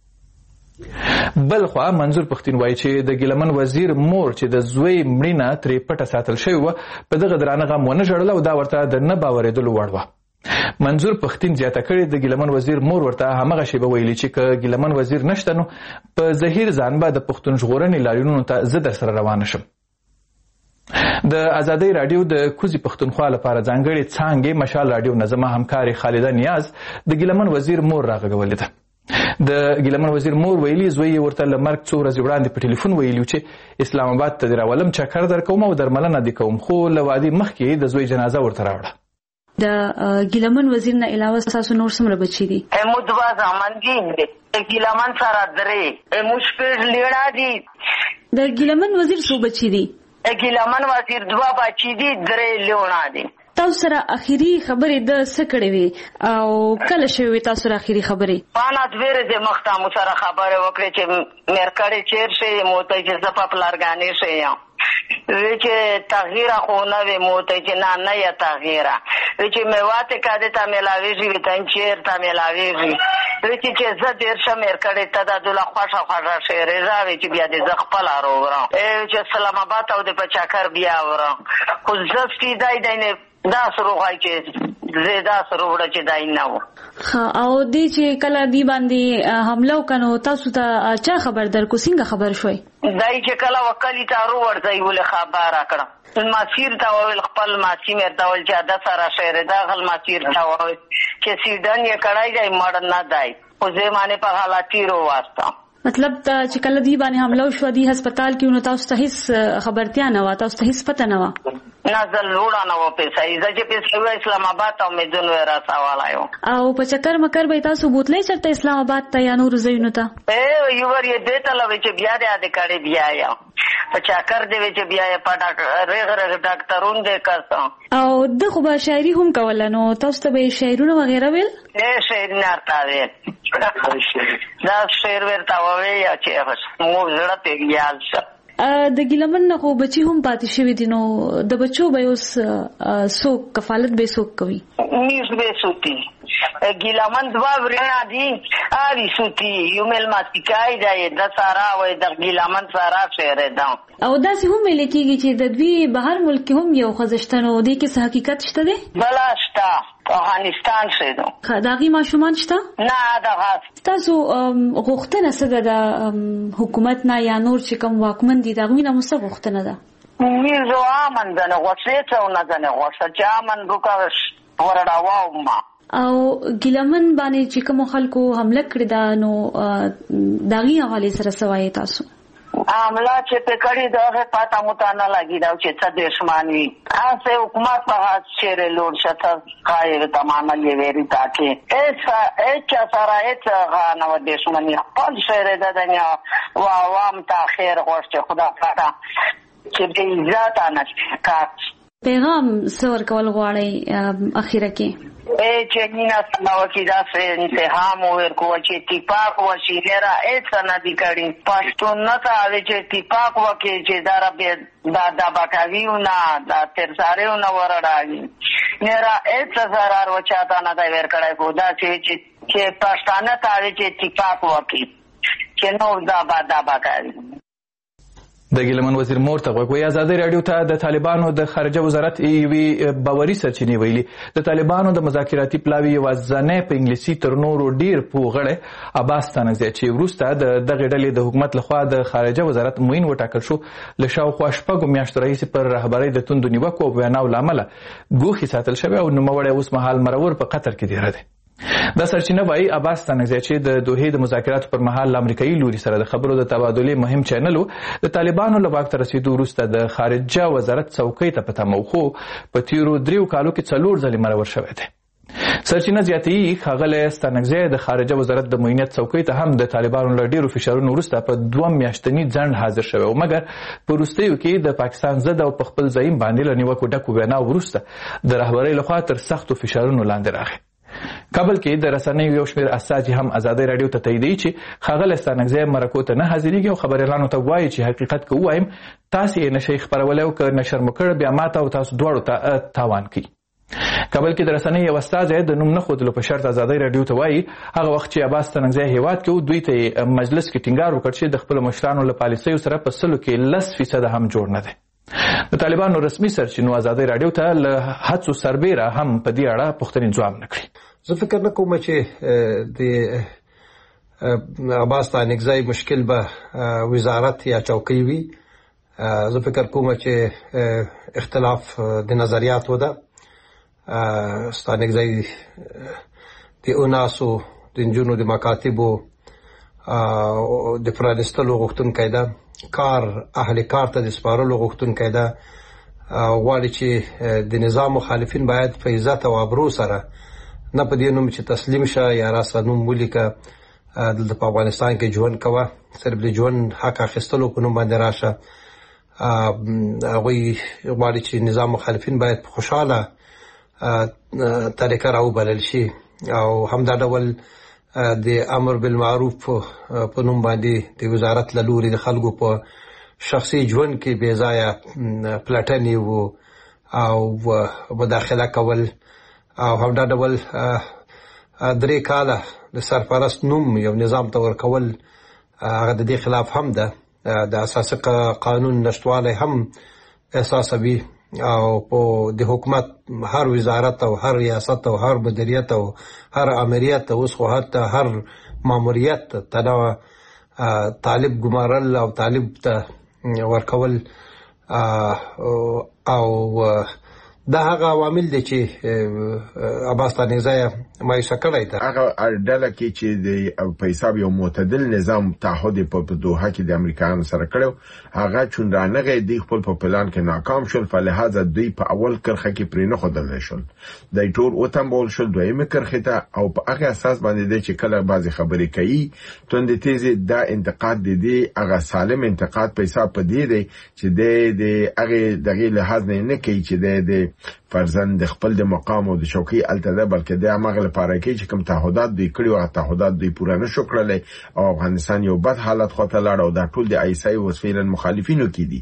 بل خوا منظور پښتین وایي چې د ګیلمن وزیر مور چې د زوی مړینه ترې پټه ساتل شوې وه په دغه درانه غم ونه ژړله او دا ورته د نه باورېدلو وړ وه. منظور پښتین زیاته کړې د ګیلمن وزیر مور ورته همغه شیبه ویلي چې که ګیلمن وزیر نشته نو په زهیر ځان به د پښتون ژغورنې لاریونونو ته زه در سره روانه شم. د ازادۍ راډیو د کوزي پښتونخوا لپاره ځانګړې څانګې مشال راډیو نظمه همکارې خالده نیاز د ګیلمن وزیر مور راغږولې ده. د ګیلمن وزیر مور ویلي زوی یې ورته له مرګ څو ورځې وړاندې په ټلیفون ویلي چې اسلام آباد ته دې راولم، چکر در کوم او درملنه دې کوم، خو له وادي مخکې د زوی جنازه ورته راوړه. د ګیلمن وزیر نه علاوه تاسو نور څومره بچي دي؟ مو دوه زامن دي، ګیلمن سره درې، مو شپږ لیړه دي. د ګیلمن وزیر څو بچي دي؟ ګیلمن وزیر دوه بچي دي، درې لیړه دي. تاسو سره اخیری خبرې د څه کړې وي او کله شوې وي تاسو سره اخیری خبرې؟ پانا دوه ورځې مخته مو سره خبرې وکړې چې مرکړې چیر شي مو ته چې زه په پلارګانې شي یم وی چې تغییر خو نه وي مو ته چې نه نه یا تغییر وی چې میواته کاده تا ملاویږي وی تن چیر تا ملاویږي وی چې زه ډیر شه مرکړې ته د دوله خوښه خوښه شي رضا وی چې بیا دې زه خپل اروغرم چې اسلام آباد او د پچاکر بیا ورم خو زه سپیدای دینه دا سروغای چې زیاده سروړه چې دای نه و. او دې چې کله دی باندې حمله وکړو تاسو ته چا خبر درکو څنګه خبر شوي؟ دای چې کله وکلی تارو ورځي ول خبر راکړه ماسیر تا ویل خپل ماسی مرته ول چې د سره شهر دا غل ماسیر تا ویل چې سیدن یې کړای دی مړ نه دی خو زمانه په حالاتي رو واسطه مطلب ته چې کله دی باندې حمله وشو دی هسپتال کې نو تاسو ته هیڅ خبرتیا نه و تاسو ته هیڅ پته نه و نازل لوړه نه و پیسې زه چې پیسې اسلام آباد ته امیدونه را سوالایو او په چکر مکر به تاسو بوتلې چرته اسلام آباد ته یا نور ځایونو ته اے یو ور یې دته لوي چې بیا دې اده کړي بیا یا په چکر دې چې بیا یې په ډاکټر رغ رغ ډاکټرون دې کاسه او د خو به شاعري هم کول نو تاسو ته به شاعرونه وغیرہ ویل اے شاعر نه ارتا ویل دا شعر ورته وایي یا چې مو زړه ته یال شه د ګیلمن نه خو بچي هم پاتې شوی دي نو د بچو به اوس څوک کفالت به څوک کوي نیس به سوتی ګیلمن دوا ورنا دي آری سوتی یو مل ماتیکای دی د سارا وای د ګیلمن سارا شعر دا او دا سه هم ویل کېږي چې د دوی بهر ملک هم یو خزشتنو دی کې څه حقیقت شته دی بلاشتا افغانستان شه دو داغي ماشومان شته نه دا تاسو غوښتنه څه ده حکومت نه یا نور چې کوم واکمن دي داغوی نه مو څه غوښتنه ده میزو امن ده نه غوښته څه نه ده نه غوښته چې امن وکړش ورډاو ما او ګیلمن باندې چې کوم خلکو حمله کړی دا نو داغي حواله سره سوای تاسو حمله چې په کړی دغه پاته متانه لګی دا چې څه دښمن وي اسه حکومت په هڅه چیرې لوړ شته قایل تمامه لوي تاکي ایسا اچا سره اچا غانو دښمنی خپل شهر د دنیا او عوام ته خیر غوښته خدا پاته چې دې عزت انه کا پیغام سور کول غواړي اخیره کې اے چنینا سماو کی دا سے انتهام ورکو چې اتفاق وشي هرا ایسا ندی کړي پښتون نه تا چې اتفاق وکي چې دا به دا دا باکاویو نه دا تر سارهو نه ورړاږي هرا ایسا zarar وچاته نه دا ور کړای کو دا چې چې پښتانه تا چې اتفاق وکي چې نو دا با دا باکاوی د ګیلمن وزیر مور ته وایي ازادي رادیو ته د طالبانو د خارجه وزارت ایوي باوري سرچینې ویلي د طالبانو د مذاکراتي پلاوی وزنه په انګلیسي تر نورو ډیر پوغړې عباس تنګزی چې ورسته د دغه ډلې د حکومت لخوا د خارجه وزارت معین وټاکل شو له شاوخوا شپږو میاشتو راهیسې پر رهبرۍ د توندو نیوکو او ویناو لامل ګوښې ساتل شوی او نوموړی اوس مهال مرور په قطر کې دی راځي دا سرچینه وایي عباس تنګزی چې د دوحې د مذاکراتو پر مهال امریکایي لوري سره د خبرو د تبادلې مهم چینل د طالبانو له واک ته رسیدو وروسته د خارجه وزارت څوکۍ ته په تمه خو په تیرو دریو کالو کې څلور ځلې مرور شوی دی سرچینه زیاتوي ښاغلی تنګزی د خارجه وزارت د معینیت څوکۍ ته هم د طالبانو له ډیرو فشارونو وروسته په دوه میاشتني ځنډ حاضر شوی و مګر په وروستیو کې د پاکستان ضد او په خپل ځایم باندې له نیوکو ډکو وینا وروسته د رهبرۍ لخوا تر سختو فشارونو لاندې راغی کابل کې د رسنیو یو شمېر اساتذې هم ازادي رادیو ته تاییدوي چې ښاغلی تنګزی مرکو ته نه حاضرېږي او خبریالانو ته وایي چې حقیقت که ووایم تاسې یې نشئ خپرولی او که نشر مو کړ بیا ماته او تاسو دواړو ته تاوان کوي کابل کې د رسنیو یو استازی د نوم نه ښودلو په شرط ازادي رادیو ته وایي هغه وخت چې عباس تنګزی هیواد کې و دوی ته مجلس کې ټینګار وکړ چې د خپلو مشرانو له پالیسیو سره په سلو کې لس فیصده هم جوړ نه دی د طالبانو رسمي سرچینو ازادي رادیو ته له هڅو سربیره هم په دې اړه پوښتنې ځواب نه کړي زه فکر نه کوم چې د عباس تنګزی مشکل به وزارت یا چوکۍ وي زه فکر کوم چې اختلاف د نظریاتو ده تنګزی د اوناسو د نجونو د مکاتبو د پرانستلو غوښتونکی ده کار اهل کار ته د سپارلو غوښتونکی ده غواړي چې د نظام مخالفین باید په عزت او ابرو سره نه په دې نوم چې تسلیم شه یا راسه نوم ولیکه دلته په افغانستان کې ژوند کوه صرف د ژوند حق اخیستلو په نوم باندې راشه هغوی غواړي چې نظام مخالفین باید په خوشحاله طریقه راوبلل شي او همدا ډول د امر بالمعروف په نوم باندې د وزارت له لوري د خلکو په شخصي ژوند کې بې ځایه پلټنې و او مداخله کول او همدا ډول درې کاله د سرپرست نوم یو نظام ته ورکول هغه د دې خلاف هم ده د اساسي قانون نشتوالی هم احساسوي او په د حکومت هر وزارت او هر ریاست او هر مدیریت او هر امریت اوس خو حتی هر ماموریت ته طالب ګمارل او طالب ته ورکول او دا هغه عوامل دي چې عباس ستانکزی مایوسه کړی ده. هغه ډله کې چې د په حساب یو معتدل نظام تعهد په دوحه کې د امریکایانو سره کړو هغه چون رانغه دی خپل په پلان کې ناکام شول، فلهذا دوی په اول کرخه کې پرې نه خدل شول، د ټول وطن بول شول دویمه کرخه ته او په هغه اساس باندې دی چې کله بعضی خبرې کوي توند تیزه دا انتقاد دی هغه سالم انتقاد په حساب پدې دی چې د هغه دغه لحاظ نه نه کوي چې د فرزند خپل د مقام او د شوکي التده بلکې د امغه لپاره کې چې کوم تعهدات دوی کړی او تعهدات دوی پوره نه شو کړل او افغانستان یو بد حالت خواته لاړ او دا ټول د ایسای وسفیرن مخالفینو کې دي.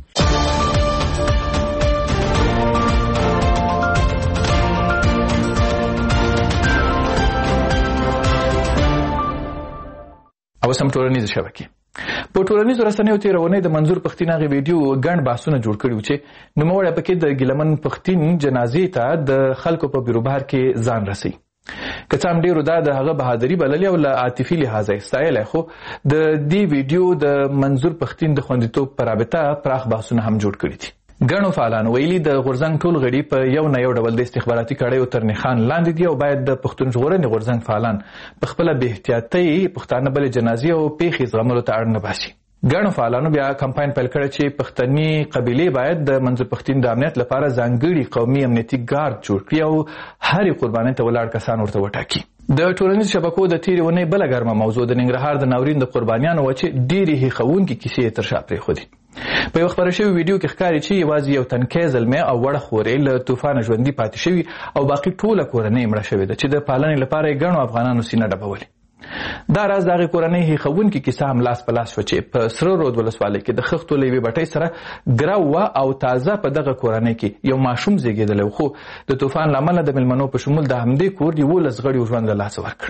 او سم ټولنیز شبکې په ټولنیزو رسنیو تیرونې د منظور پښتین هغه ویډیو ګڼ بحثونه جوړ کړي چې نوموړی پکې د ګیلمن پښتین جنازې ته د خلکو په بیروبار کې ځان رسي. که څه هم ډیرو دا د هغه بهادري بللې او له عاطفي لحاظه ستایلی، خو د دې ویډیو د منظور پښتین د خوندیتوب په رابطه پراخ بحثونه هم جوړ کړي دي. ګڼو فعالانو ویلي د غورځنګ ټول غړي په یو نه یو ډول د استخباراتي کړیو تر نښان لاندې دي او باید د پښتون ژغورنې غورځنګ فعالان په خپله بې احتیاطۍ پښتانه بلې جنازې او پیښې زغملو ته اړ نه باسي. ګڼو فعالانو بیا کمپاین پیل کړی چې پښتني قبیلې باید د منظور پښتین د امنیت لپاره ځانګړي قومي امنیتي ګارد جوړ کړي او هرې قربانۍ ته ولاړ کسان ورته وټاکي. د ټولنیز شبکو د تیرې اونۍ بله ګرمه موضوع د ننګرهار د ناورین د قربانیانو وه چې ډېرې هیښوونکې کیسې یې تر شا پرېښودې. په یو خپره شوي ویډیو کې ښکاري چې یوازې یو تنکی زلمی او وړه خورې له طوفانه ژوندي پاتې شوي او باقي ټوله کورنۍ مړه شوې ده چې د پالنې لپاره یې ګڼو افغانانو سینه ډبولې. دا راز د هغې کورنۍ هیښوونکې کیسه هم لاس په لاس شوه چې په سره رود ولسوالۍ کې د خښتو له یوې بټۍ سره ګرو وه او تازه په دغه کورنۍ کې یو ماشوم زیږېدلی، خو د طوفان له امله د میلمنو په شمول د همدې کور یولس غړیو ژوند له لاسه ورکړ.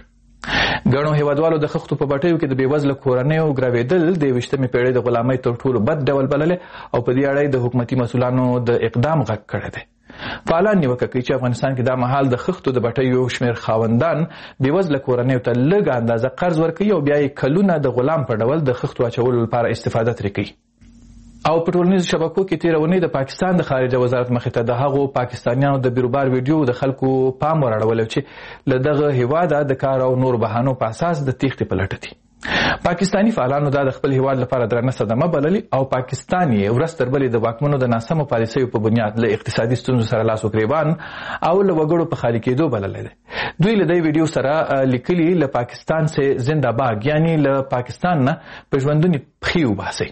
ګڼو هیوادوالو د خښتو په بټیو کې د بېوزله کورنیو ګروېدل د یویشتمې پېړۍ د غلامۍ تر ټولو بد ډول بللی او په دې اړه یې د حکومتي مسؤلانو د اقدام غږ کړی دی. فعالان نیوکه کوي چې افغانستان کې دا مهال د خښتو د بټیو یو شمېر خاوندان بېوزله کورنیو ته لږ اندازه قرض ورکوي او بیا یې کلونه د غلام په ډول د خښتو اچولو لپاره استفاده ترې کوي. او په ټولنیزو شبکو کې تېره اونۍ د پاکستان د خارجه وزارت مخې ته د هغو پاکستانیانو د بیروبار ویډیو د خلکو پام وراړولی چې له دغه هیواده د کار او نور بهانو په اساس د تیښتې په لټه دي. پاکستاني فعالانو دا د خپل هیواد لپاره درنه صدمه بللي او پاکستان یې ورځ تر بلې د واکمنو د ناسمو پالیسیو په بنیاد له اقتصادي ستونزو سره لاس و ګریوان او له وګړو په خالي کېدو بللی دی. دوی له دې ویډیو سره لیکلي له پاکستان سے زنده باد، یعنی له پاکستان نه په ژوندونې پښې وباسئ.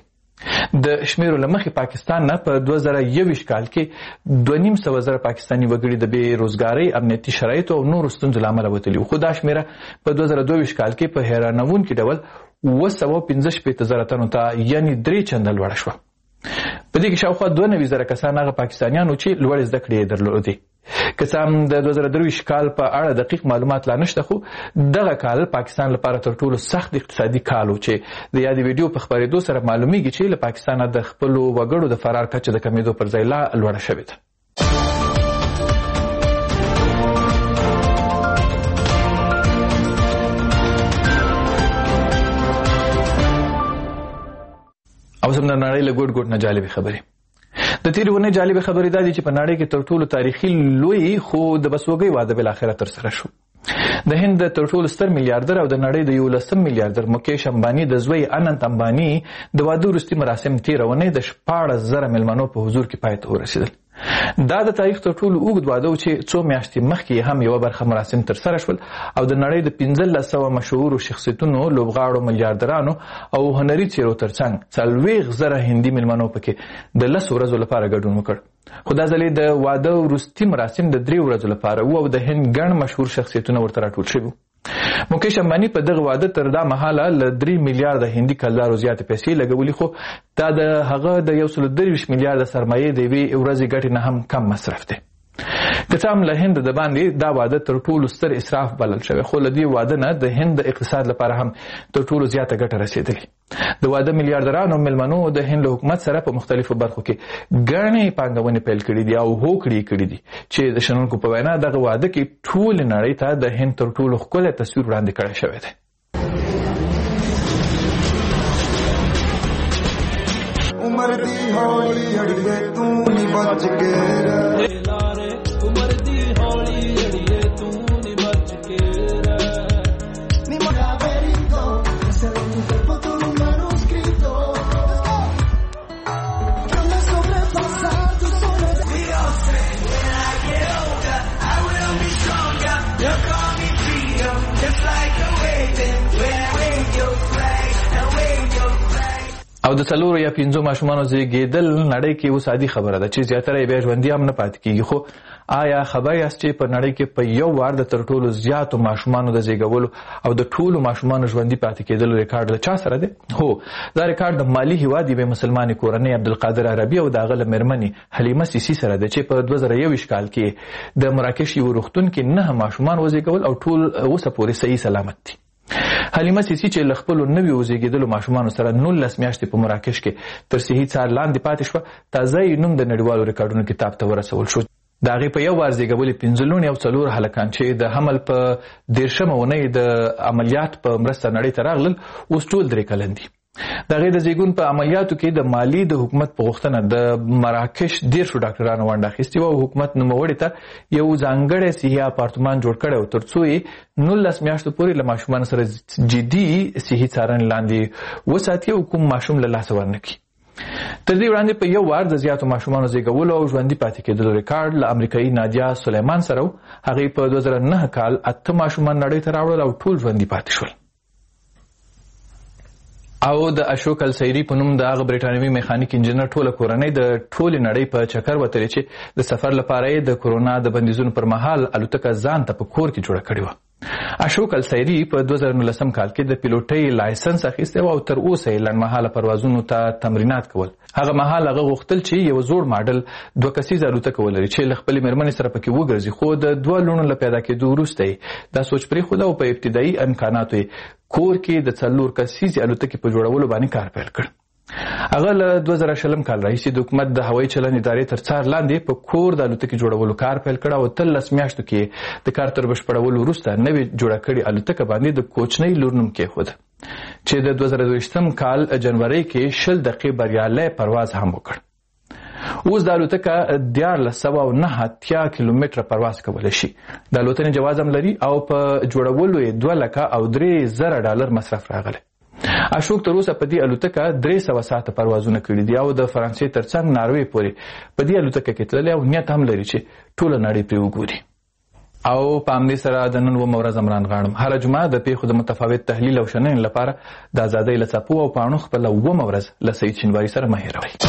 د شمیرو له مخې پاکستان نه په دوه زره یوویشت کال کې دوه نیم سوه زره پاکستاني وګړي د بې روزګارۍ، امنیتي شرایطو او نورو ستونزو له امله وتلي وو، خو دا شمیره په دوه زره دوه ویشت کال کې په حیرانوونکي ډول اوه سوه پنځه شپېته زره تنو ته یعنې درې چنده لوړه شوه. په دې کې شاوخوا دوه نوي زره کسان هغه پاکستانیان وو چې لوړې زده کړې یې درلودې. که څه هم د دوه زره درویشت کال په اړه دقیق معلومات لا نشته، خو دغه کال پاکستان لپاره تر ټولو سخت اقتصادي کال و چې د یادې ویډیو په خپرېدو سره معلومیږي چې له پاکستانه د خپلو وګړو د فرار کچه د کمېدو پر ځای لا لوړه شوې ده. او زموږ د نړۍ له ګوټ ګوټ نه جالبې خبرې. د تېرې اونۍ جالبې خبرې دا دي چې په نړۍ کې تر ټولو تاریخي لوی خو د بسوګۍ واده بالاخره ترسره شو. د هند د تر ټولو ستر میلیاردر او د نړۍ د یولسم میلیاردر مکیش امباني د زوی اننت امباني د واده وروستي مراسم تېره اونۍ د شپاړس زره میلمنو په حضور کې پای ته ورسېدل. دا د تاریخ تر ټولو اوږد واده و چې څو میاشتې مخکې هم یوه برخه مراسم ترسره شول او د نړۍ د پنځلس سوه مشهورو شخصیتونو، لوبغاړو، میلیاردرانو او هنري څېرو ترڅنګ څلوېښت زره هندي میلمنو پکې د لسو ورځو لپاره ګډون وکړ. خو دا ځلې د واده وروستي مراسم د درې ورځو لپاره وو او د هند ګڼ مشهور شخصیتونه ورته راټول شوي. مکیش امباني په دغه واده تر دا مهاله له درې میلیارده هندي کلدارو زیاتې پیسې لګولي، خو دا د هغه د یو سل درویشت میلیارده سرمایې د یوې ورځې ګټې نه هم کم مصرف دی. که څه هم له هند د باندې دا واده تر ټولو ستر اسراف بلل شوی، خو له دې واده نه د هند د اقتصاد لپاره هم تر ټولو زیاته ګټه رسېدلې. د واده میلیاردرانو میلمنو د هند له حکومت سره په مختلفو برخو کې ګڼې پانګونې پیل کړي دي او هوکړې کړي دي چې د شنونکو په وینا دغه واده کې ټولې نړۍ ته د هند تر ټولو ښکلی تصویر وړاندې کړی شوی دی. عمر دی ہولی اڑیے تو نی بچ کے او د څلورو یا پنځو ماشومانو زیږېدل نړۍ کې اوس عادي خبره ده چې زیاتره یې بیا ژوندي هم نه پاتې کېږي. خو آیا خبر یاست چې په نړۍ کې په یو وار د تر ټولو زیاتو ماشومانو د زیږولو او د ټولو ماشومانو ژوندي پاتې کېدلو ریکارډ د چا سره دی؟ هو، دا ریکارډ د مالي هیواد یوې مسلمانې کورنۍ عبدالقادر عربي او د هغه له مېرمنې حلیمه سیسي سره دی چې په دوه زره یوویشت کال کې د مراکش یو روغتون کې نه ماشومان وزیږول او ټول اوسه پورې صحیح سلامت دي. حلیمه سیسي چې له خپلو نویو زیږېدلو ماشومانو سره نولس میاشتې په مراکش کې تر صحي څار لاندې پاتې شوه، تازه یې نوم د نړیوالو ریکارډونو کتاب ته ورسول شو. د هغې په یو وار زیږولې پنځه لوڼې او څلور هلکان چې د حمل په دېرشمه اونۍ د عملیات په مرسته نړۍ ته راغلل، اوس ټول درې کلن دي. د هغې د زیږون په عملیاتو کې د مالي د حکومت په غوښتنه د مراکش دېرشو ډاکټرانو ونډه اخیستې وه او حکومت نوموړي ته یو ځانګړی صحي اپارتمان جوړ کړی و تر څو یې نولس میاشتو پورې له ماشومانو سره جدي صحي څارنې لاندې وساتي او کوم ماشوم له لاسه ورنه کړي. تر دې وړاندې په یو وار د زیاتو ماشومانو زیږولو او ژوندي پاتې کېدلو ریکارډ له امریکایي نادیا سلیمان سره و. هغې په دوه زره نهه کال اته ماشومان نړۍ ته راوړل او ټول ژوندي پاتې شول. او د اشوک السیری په نوم د هغه برټانوي میخانیک انجینر ټوله کورنۍ د ټولې نړۍ په چکر وتلې چې د سفر لپاره یې د کرونا د بندیزونو پر مهال الوتکه ځان ته په کور کې جوړه کړې وه. اشوک السیری په دوه زره نولسم کال کې د پیلوټۍ لایسنس اخیستی و او تر اوسه یې لنډمهاله پروازونو ته تمرینات کول. هغه مهال هغه غوښتل چې یو زوړ ماډل دوه کسیزه الوتکه ولري چې له خپلې مېرمنې سره پکې وګرځي، خو د دوه لوڼو له پیدا کېدو وروسته یې دا سوچ پرېښود او په ابتدایي امکاناتو یې کور کې د څلور کسیزې الوتکې په جوړولو باندې کار پیل کړ. هغه له دوه زره شلم کال راهیسې د حکومت د هوایي چلند ادارې تر څار لاندې په کور د الوتکې جوړولو کار پیل کړ او اتلس میاشتو کې د کار تر بشپړولو وروسته نوې جوړه کړې الوتکه باندې د کوچنۍ لور نوم کېښود چې د دوه زره دویشتم کال جنورۍ کې شل دقیقې بریالی پرواز هم وکړ. اوس د الوتکه دیارلس سوه او نهه اتیا کیلومتره پرواز کولی شي. د الوتنې جواز هم لري او په جوړولو یې دوه لکه او درې زره ډالر مصرف راغلی. اشوک تر اوسه په دې الوتکه درې سوه ساعته پروازونه کړي دي او د فرانسې تر څنګ ناروې پورې په دې الوتکه کې تللی او نیت هم لري چې ټوله نړۍ پرې وګوري. او په همدې سره د نن اوومه ورځ امران غاړم. هره جمعه د پیښو د متفاوت تحلیل او شننې لپاره د ازادۍ له څپو او پاڼو خپله اوومه ورځ له سعید شینواري سره مه هېروئ.